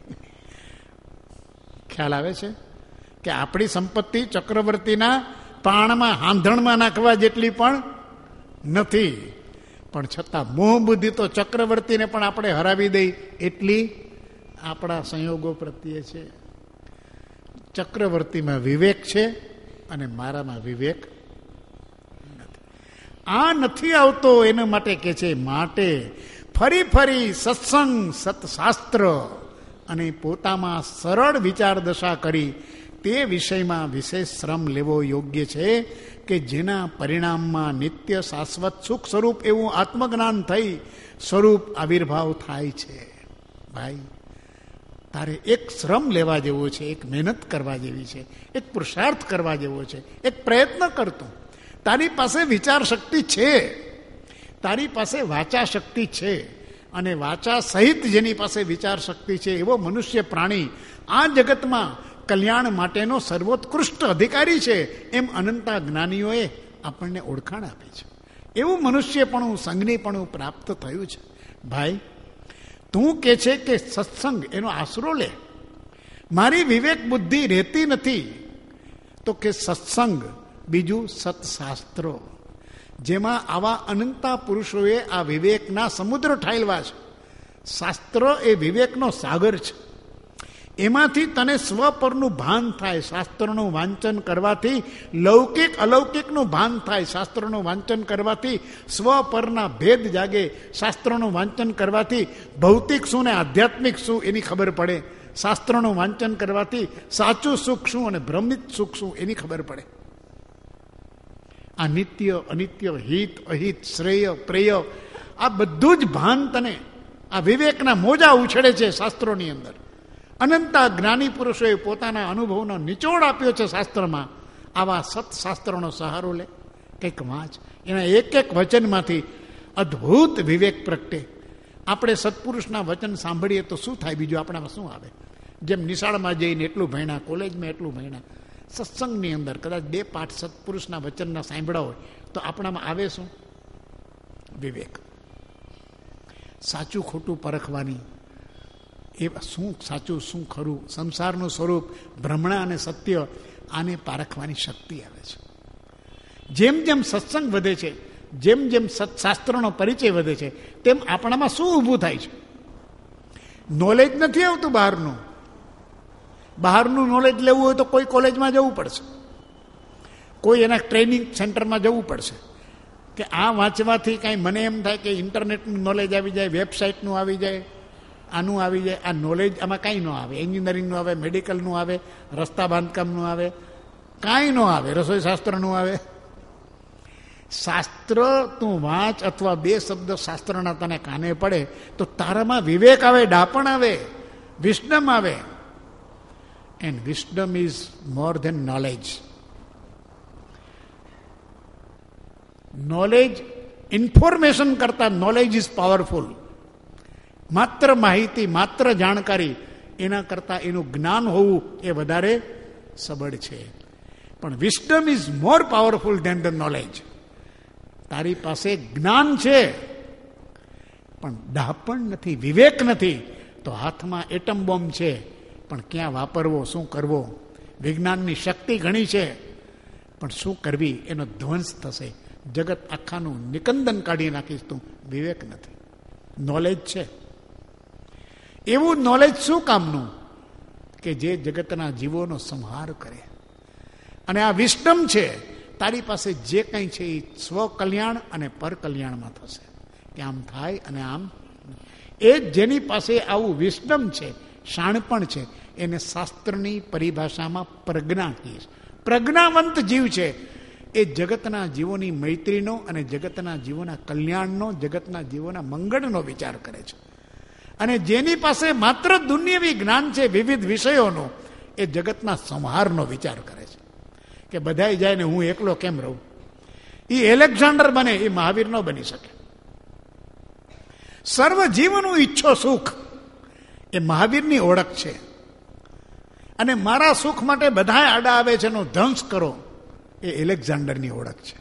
ખ્યાલ આવે છે કે આપણી સંપત્તિ ચક્રવર્તીના પાણમાં, હાંધણમાં નાખવા જેટલી પણ નથી, પણ છતાં મોહ બુદ્ધિ તો ચક્રવર્તીને પણ આપણે હરાવી દઈ એટલી આપણા સંયોગો પ્રત્યે છે. ચક્રવર્તીમાં વિવેક છે અને મારામાં વિવેક નથી. આ નથી આવતો એના માટે કે છે, માટે ફરી ફરી સત્સંગ, સતશાસ્ત્ર અને પોતામાં સરળ વિચાર દશા કરી તે વિષયમાં વિશેષ શ્રમ લેવો યોગ્ય છે કે જેના પરિણામમાં નિત્ય શાશ્વત સુખ સ્વરૂપ એવું આત્મજ્ઞાન થઈ સ્વરૂપ આવિર્ભાવ થાય છે. ભાઈ, તારે એક શ્રમ લેવા જેવો છે, એક મહેનત કરવા જેવી છે, એક પુરુષાર્થ કરવા જેવો છે, એક પ્રયત્ન કરતો. તારી પાસે વિચાર શક્તિ છે, તારી પાસે વાચા શક્તિ છે, અને વાચા સહિત જેની પાસે વિચાર શક્તિ છે એવો મનુષ્ય પ્રાણી આ જગતમાં કલ્યાણ માટેનો સર્વોત્કૃષ્ટ અધિકારી છે એમ અનંતા જ્ઞાનીઓએ આપણને ઓળખાણ આપી છે. એવું મનુષ્યપણું, સંજ્ઞીપણું પ્રાપ્ત થયું છે. ભાઈ, તું કે છે કે સત્સંગ એનો આશરો લે, મારી વિવેક બુદ્ધિ રહેતી નથી, તો કે સત્સંગ, બીજું સત્શાસ્ત્રો, જેમાં આવા અનંતા પુરુષોએ આ વિવેકના સમુદ્ર ઠાલવા છે. શાસ્ત્રો એ વિવેકનો સાગર છે. એમાંથી તને સ્વ પરનું ભાન થાય. શાસ્ત્રોનું વાંચન કરવાથી લૌકિક અલૌકિકનું ભાન થાય. શાસ્ત્રોનું વાંચન કરવાથી સ્વ પરના ભેદ જાગે. શાસ્ત્રોનું વાંચન કરવાથી ભૌતિક શું ને આધ્યાત્મિક શું એની ખબર પડે. શાસ્ત્રોનું વાંચન કરવાથી સાચું સુખ શું અને ભ્રમિત સુખ શું એની ખબર પડે. આ નિત્ય અનિત્ય, હિત અહિત, શ્રેય પ્રેય, આ બધું જ ભાન તને આ વિવેકના મોજા ઉછળે છે શાસ્ત્રોની અંદર. અનંતા જ્ઞાની પુરુષોએ પોતાના અનુભવનો નિચોડ આપ્યો છે શાસ્ત્રમાં. આવા સત્શાસ્ત્રોનો સહારો લે, કંઈક વાંચ. એના એક એક વચનમાંથી અદ્ભુત વિવેક પ્રગટે. આપણે સત્પુરુષના વચન સાંભળીએ તો શું થાય, બીજું આપણામાં શું આવે? જેમ નિશાળમાં જઈને એટલું ભણ્યા, કોલેજમાં એટલું ભણ્યા, સત્સંગની અંદર કદાચ 2 પાઠ સત્પુરુષના વચનના સાંભળ્યા હોય તો આપણામાં આવે શું? વિવેક. સાચું ખોટું પરખવાની, એ શું સાચું શું ખરું, સંસારનું સ્વરૂપ, ભ્રમણા અને સત્ય, આને પારખવાની શક્તિ આવે છે. જેમ જેમ સત્સંગ વધે છે, જેમ જેમ સત્શાસ્ત્રનો પરિચય વધે છે, તેમ આપણામાં શું ઊભું થાય છે? નોલેજ નથી આવતું બહારનું. બહારનું નોલેજ લેવું હોય તો કોઈ કોલેજમાં જવું પડશે, કોઈ એના ટ્રેનિંગ સેન્ટરમાં જવું પડશે. કે આ વાંચવાથી કાંઈ મને એમ થાય કે ઇન્ટરનેટનું નોલેજ આવી જાય, વેબસાઇટનું આવી જાય, આનું આવી જાય. આ નોલેજ આમાં કાંઈ ન આવે. એન્જિનિયરિંગનું આવે, મેડિકલનું આવે, રસ્તા બાંધકામનું આવે, કાંઈ ન આવે. રસોઈ શાસ્ત્રનું આવે. શાસ્ત્ર તું વાંચ અથવા 2 શબ્દ શાસ્ત્રના તને કાને પડે તો તારામાં વિવેક આવે, ડાપણ આવે, વિસ્ડમ આવે. And wisdom is more than knowledge. Knowledge, information કરતા નોલેજ ઇઝ પાવરફુલ. માત્ર માહિતી, માત્ર જાણકારી, એના કરતાં એનું જ્ઞાન હોવું એ વધારે સબળ છે. પણ wisdom is more powerful than the knowledge. તારી પાસે જ્ઞાન છે પણ ડાપણ નથી, વિવેક નથી, તો હાથમાં એટમ બોમ્બ છે પણ ક્યાં વાપરવો, શું કરવો? વિજ્ઞાનની શક્તિ ઘણી છે પણ શું કરવી એનો ધ્વંસ થશે. જગત આખાનું નિકંદન કાઢી નાખીશ તું. વિવેક નથી, નોલેજ છે. એવું નોલેજ શું કામનું કે જે જગતના જીવોનો સંહાર કરે. અને આ વિસ્ડમ છે. તારી પાસે જે કંઈ છે એ સ્વકલ્યાણ અને પરકલ્યાણમાં થશે. કે આમ થાય અને આમ. એ જેની પાસે આવું વિસ્ડમ છે, શાણપણ છે, એને શાસ્ત્રની પરિભાષામાં પ્રજ્ઞા કહીએ. પ્રજ્ઞાવંત જીવ છે એ જગતના જીવોની મૈત્રીનો અને જગતના જીવોના કલ્યાણનો, જગતના જીવોના મંગળનો વિચાર કરે છે. અને જેની પાસે માત્ર દુન્યવી જ્ઞાન છે વિવિધ વિષયોનું, એ જગતના સંહારનો વિચાર કરે છે. કે બધાય જાય ને હું એકલો કેમ રહું? એ એલેક્ઝાન્ડર બને, એ મહાવીર ન બની શકે. સર્વ જીવનું ઈચ્છો સુખ, એ મહાવીરની ઓળખ છે. અને મારા સુખ માટે બધા આડા આવે છે એનો ધ્વંસ કરો, એ એલેક્ઝાન્ડરની ઓળખ છે,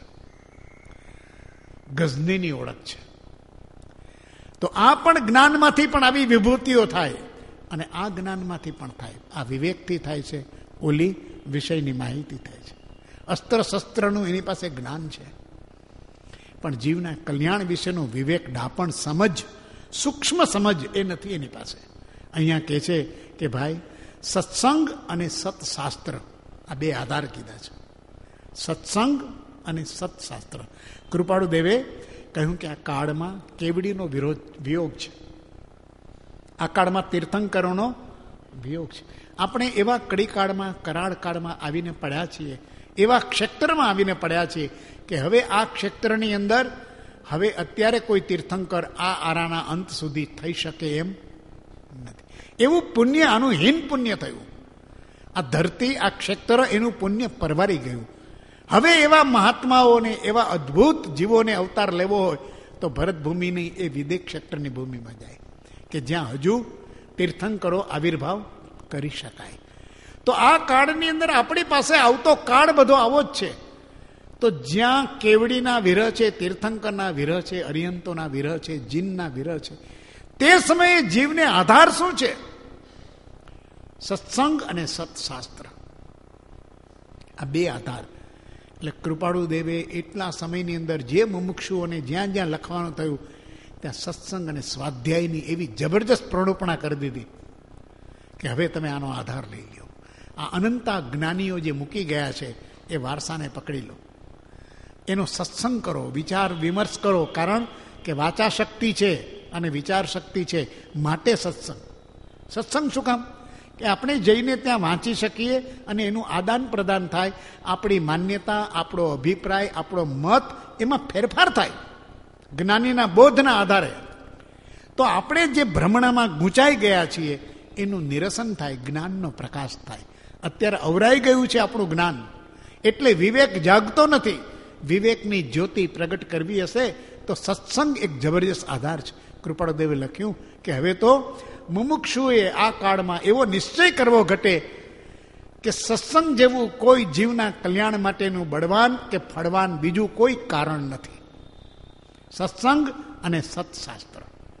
ગઝનીની ઓળખ છે. તો આ પણ જ્ઞાનમાંથી પણ આવી વિભૂતિઓ થાય અને આ જ્ઞાનમાંથી પણ થાય. આ વિવેકથી થાય છે, ઓલી વિષયની માહિતી થાય છે. અસ્ત્ર શસ્ત્રનું એની પાસે જ્ઞાન છે પણ જીવના કલ્યાણ વિશેનું વિવેક, ડાપણ, સમજ, સૂક્ષ્મ સમજ એ નથી એની પાસે. અહીંયા કહે છે કે ભાઈ સત્સંગ અને સત્શાસ્ત્ર, આ 2 આધાર કીધા છે. સત્સંગ અને સત્શાસ્ત્ર. કૃપાળુ દેવે કહ્યું કે આ કાળમાં કેવડીનો વિયોગ છે. આ કાળમાં તીર્થંકરોનો વિયોગ છે. આપણે એવા કડીકાળમાં, કરાળ કાળમાં આવીને પડ્યા છીએ, એવા ક્ષેત્રમાં આવીને પડ્યા છીએ કે હવે આ ક્ષેત્રની અંદર હવે અત્યારે કોઈ તીર્થંકર આ આરાના અંત સુધી થઈ શકે એમ નથી. એવું પુણ્ય, આનું હીન પુણ્ય થયું. આ ધરતી, આ ક્ષેત્ર, એનું પુણ્ય પરવારી ગયું. હવે એવા મહાત્માઓને, એવા અદ્ભુત જીવોને અવતાર લેવો હોય તો ભરતભૂમિની એ વિદેશ ક્ષેત્રની ભૂમિમાં જાય કે જ્યાં હજુ તીર્થંકરો આવિર્ભાવ કરી શકાય. તો આ કાળની અંદર આપણી પાસે આવતો કાળ બધો આવો જ છે. તો જ્યાં કેવડીના વિરહ છે, તીર્થંકરના વિરહ છે, અરિયંતોના વિરહ છે, જીનના વિરહ છે, તે સમયે જીવને આધાર શું છે? સત્સંગ અને સત્શાસ્ત્ર, આ બે આધાર. એટલે કૃપાળુ દેવે એટલા સમયની અંદર જે મુમુક્ષુઓને જ્યાં જ્યાં લખવાનું થયું ત્યાં સત્સંગ અને સ્વાધ્યાયની એવી જબરજસ્ત પ્રણોપણા કરી દીધી કે હવે તમે આનો આધાર લઈ લો. આ અનંતા જ્ઞાનીઓ જે મૂકી ગયા છે એ વારસાને પકડી લો, એનો સત્સંગ કરો, વિચાર વિમર્શ કરો. કારણ કે વાચા શક્તિ છે અને વિચાર શક્તિ છે, માટે સત્સંગ. સત્સંગ શું કામ? કે આપણે જઈને ત્યાં વાંચી શકીએ અને એનું આદાન પ્રદાન થાય. આપણી માન્યતા, આપણો અભિપ્રાય, આપણો મત એમાં ફેરફાર થાય જ્ઞાનીના બોધના આધારે. તો આપણે જે ભ્રમણામાં ગૂંચાઈ ગયા છીએ એનું નિરસન થાય, જ્ઞાનનો પ્રકાશ થાય. અત્યારે અવરાઈ ગયું છે આપણું જ્ઞાન, એટલે વિવેક જાગતો નથી. વિવેકની જ્યોતિ પ્રગટ કરવી હશે તો સત્સંગ એક જબરજસ્ત આધાર છે. કૃપાળુદેવે લખ્યું કે હવે તો મુમુક્ષુએ આ કાળમાં એવો નિશ્ચય કરવો ઘટે કે સત્સંગ જેવું કોઈ જીવના કલ્યાણ માટેનું બળવાન કે ફળવાન બીજું કોઈ કારણ નથી. સત્સંગ અને સત્શાસ્ત્ર.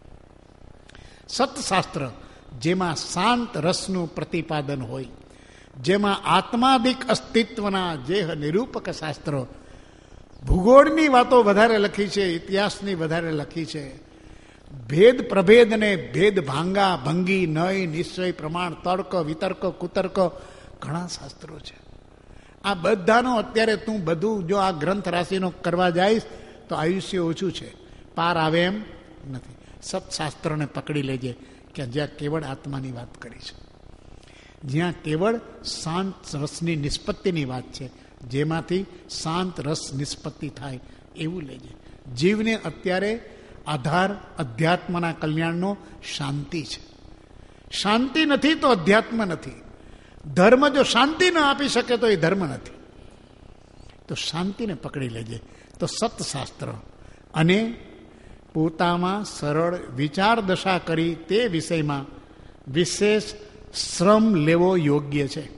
સત્શાસ્ત્ર જેમાં શાંત રસનું પ્રતિપાદન હોય, જેમાં આત્માદિક અસ્તિત્વના જેહ નિરૂપક શાસ્ત્રો. ભૂગોળની વાતો વધારે લખી છે, ઇતિહાસની વધારે લખી છે. ભેદ પ્રભેદને ભેદ ભાંગા ભંગી નય નિશ્ચય પ્રમાણ તર્ક વિતર્ક કુતર્ક ઘણા શાસ્ત્રો છે. આ બધાનો અત્યારે તું બધું જો આ ગ્રંથ રાશિનો કરવા જઈશ તો આયુષ્ય ઓછું છે, પાર આવે એમ નથી. સત્શાસ્ત્રને પકડી લેજે કે જ્યાં કેવળ આત્માની વાત કરી છે, જ્યાં કેવળ શાંત રસની નિષ્પત્તિની વાત છે, જેમાંથી શાંત રસ નિષ્પત્તિ થાય એવું લેજે. જીવને અત્યારે આધાર અધ્યાત્મના કલ્યાણનો શાંતિ છે. શાંતિ નથી તો અધ્યાત્મ નથી. ધર્મ જો શાંતિ ન આપી શકે તો એ ધર્મ નથી. તો શાંતિને પકડી લેજે. તો સત્શાસ્ત્ર અને પોતામાં સરળ વિચાર દશા કરી તે વિષયમાં વિશેષ શ્રમ લેવો યોગ્ય છે.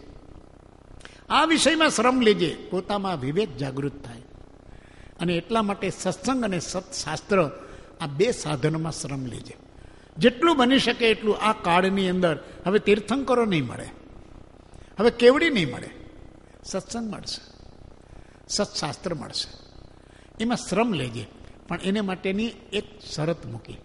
આ વિષયમાં શ્રમ લેજે, પોતામાં વિવેક જાગૃત થાય. અને એટલા માટે સત્સંગ અને સત્શાસ્ત્ર આ બે સાધનોમાં શ્રમ લેજે. જેટલું બની શકે એટલું આ કાળની અંદર હવે તીર્થંકરો નહીં મળે, હવે કેવડી નહીં મળે, સત્સંગ મળશે, સત્શાસ્ત્ર મળશે. એમાં શ્રમ લેજે. પણ એને માટેની એક શરત મૂકી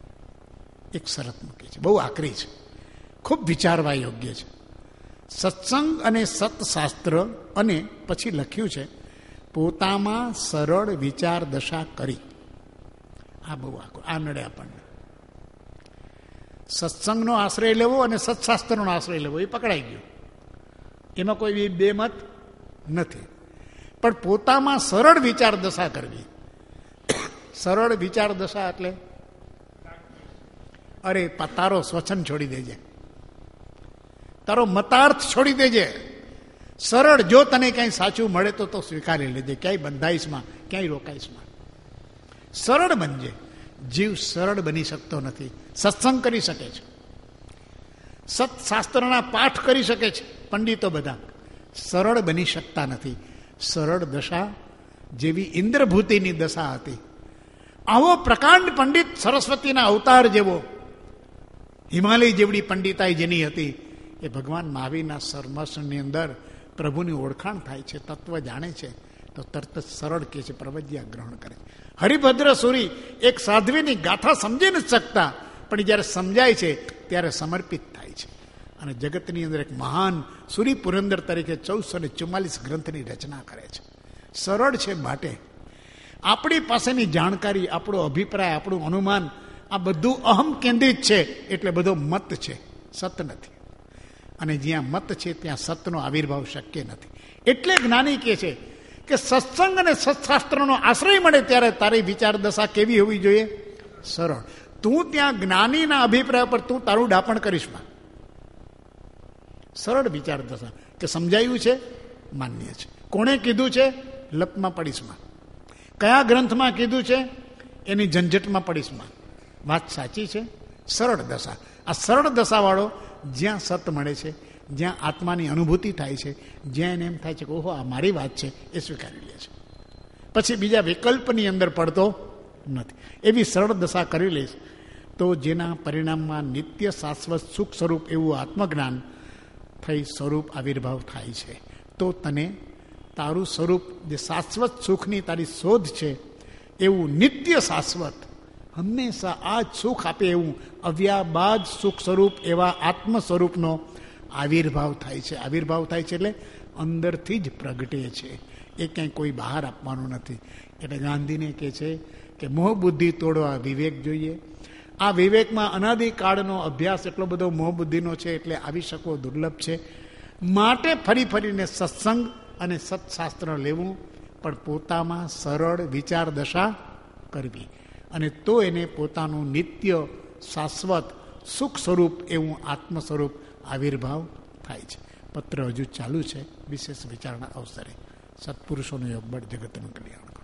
છે, બહુ આકરી છે, ખૂબ વિચારવા યોગ્ય છે. સત્સંગ અને સત્શાસ્ત્ર અને પછી લખ્યું છે પોતામાં સરળ વિચાર દશા કરી. આ બહુ આ નડે આપણને. સત્સંગનો આશ્રય લેવો અને સત્શાસ્ત્રનો આશ્રય લેવો એ પકડાઈ ગયો, એમાં કોઈ બે મત નથી. પણ પોતામાં સરળ વિચાર દશા કરવી. સરળ વિચાર દશા એટલે અરે તારો સ્વચન છોડી દેજે, તારો મતાર્થ છોડી દેજે. સરળ, જો તને ક્યાંય સાચું મળે તો સ્વીકારી લેજે, ક્યાંય બંધાઈશમાં, ક્યાંય રોકાઈશમાં. સરળ બનજે. જીવ સરળ બની શકતો નથી. સત્સંગ કરી શકે છે, સત્શાસ્ત્રના પાઠ કરી શકે છે પંડિતો બધા, સરળ બની શકતા નથી. સરળ દશા જેવી ઇન્દ્રભૂતિની દશા હતી. આવો પ્રકાંડ પંડિત સરસ્વતીના અવતાર જેવો હિમાલય જેવડી પંડિતાઈ જેની હતી એ ભગવાન મહાવીરના સરમસની અંદર પ્રભુની ઓળખાણ થાય છે, તત્વ જાણે છે તો તરત જ સરળ કે છે, પ્રવજ્યા ગ્રહણ કરે છે. હરિભદ્ર સુરી એક સાધ્વીની ગાથા સમજી નથી શકતા, પણ જ્યારે સમજાય છે ત્યારે સમર્પિત થાય છે અને જગતની અંદર એક મહાન સુરી પુરંદર તરીકે 1444 ગ્રંથની રચના કરે છે. સરળ છે માટે આપણી પાસેની જાણકારી, આપણો અભિપ્રાય, આપણું અનુમાન આ બધું અહમ કેન્દ્રિત છે, એટલે બધો મત છે, સત નથી. અને જ્યાં મત છે ત્યાં સતનો આવિર્ભાવ શક્ય નથી. એટલે જ્ઞાની કહે છે કે સત્સંગ અને સત્શાસ્ત્રનો આશ્રય મળે ત્યારે તારી વિચાર દશા કેવી હોવી જોઈએ? સરળ. તું ત્યાં જ્ઞાનીના અભિપ્રાય પર તું તારું ડાપણ કરીશમાં. સરળ વિચાર દશા કે સમજાયું છે, માન્ય છે. કોણે કીધું છે? લપમાં પડીશમાં. કયા ગ્રંથમાં કીધું છે? એની ઝંઝટમાં પડીશમાં. વાત સાચી છે. સરળ દશા. આ સરળ દશાવાળો જ્યાં સત મળે છે, જ્યાં આત્માની અનુભૂતિ થાય છે, જ્યાં એને એમ થાય છે કે ઓહો આ મારી વાત છે, એ સ્વીકારી લે છે. પછી બીજા વિકલ્પની અંદર પડતો નથી. એવી સરળ દશા કરી લઈશ તો જેના પરિણામમાં નિત્ય શાશ્વત સુખ સ્વરૂપ એવું આત્મજ્ઞાન થઈ સ્વરૂપ આવિર્ભાવ થાય છે. તો તને તારું સ્વરૂપ જે શાશ્વત સુખની તારી શોધ છે એવું નિત્ય શાશ્વત હંમેશા આ જ સુખ આપે એવું અવ્યાબાદ સુખ સ્વરૂપ એવા આત્મ સ્વરૂપનો આવિર્ભાવ થાય છે. આવિર્ભાવ થાય છે એટલે અંદરથી જ પ્રગટે છે, એ ક્યાંય કોઈ બહાર આપવાનું નથી. એટલે ગાંધીને કહે છે કે મોહ બુદ્ધિ તોડવા વિવેક જોઈએ. આ વિવેકમાં અનાદિકાળનો અભ્યાસ એટલો બધો મોહ બુદ્ધિનો છે એટલે આવી શકવો દુર્લભ છે. માટે ફરી ફરીને સત્સંગ અને સત્શાસ્ત્ર લેવું, પણ પોતામાં સરળ વિચાર દશા કરવી, અને તો એને પોતાનું નિત્ય શાશ્વત સુખ સ્વરૂપ એવું આત્મ સ્વરૂપ આવિર્ભાવ થાય છે. પત્ર હજુ ચાલુ છે. વિશેષ વિચારણા અવસરે સત્પુરુષોનો યોગ બળ જગતનું કલ્યાણ.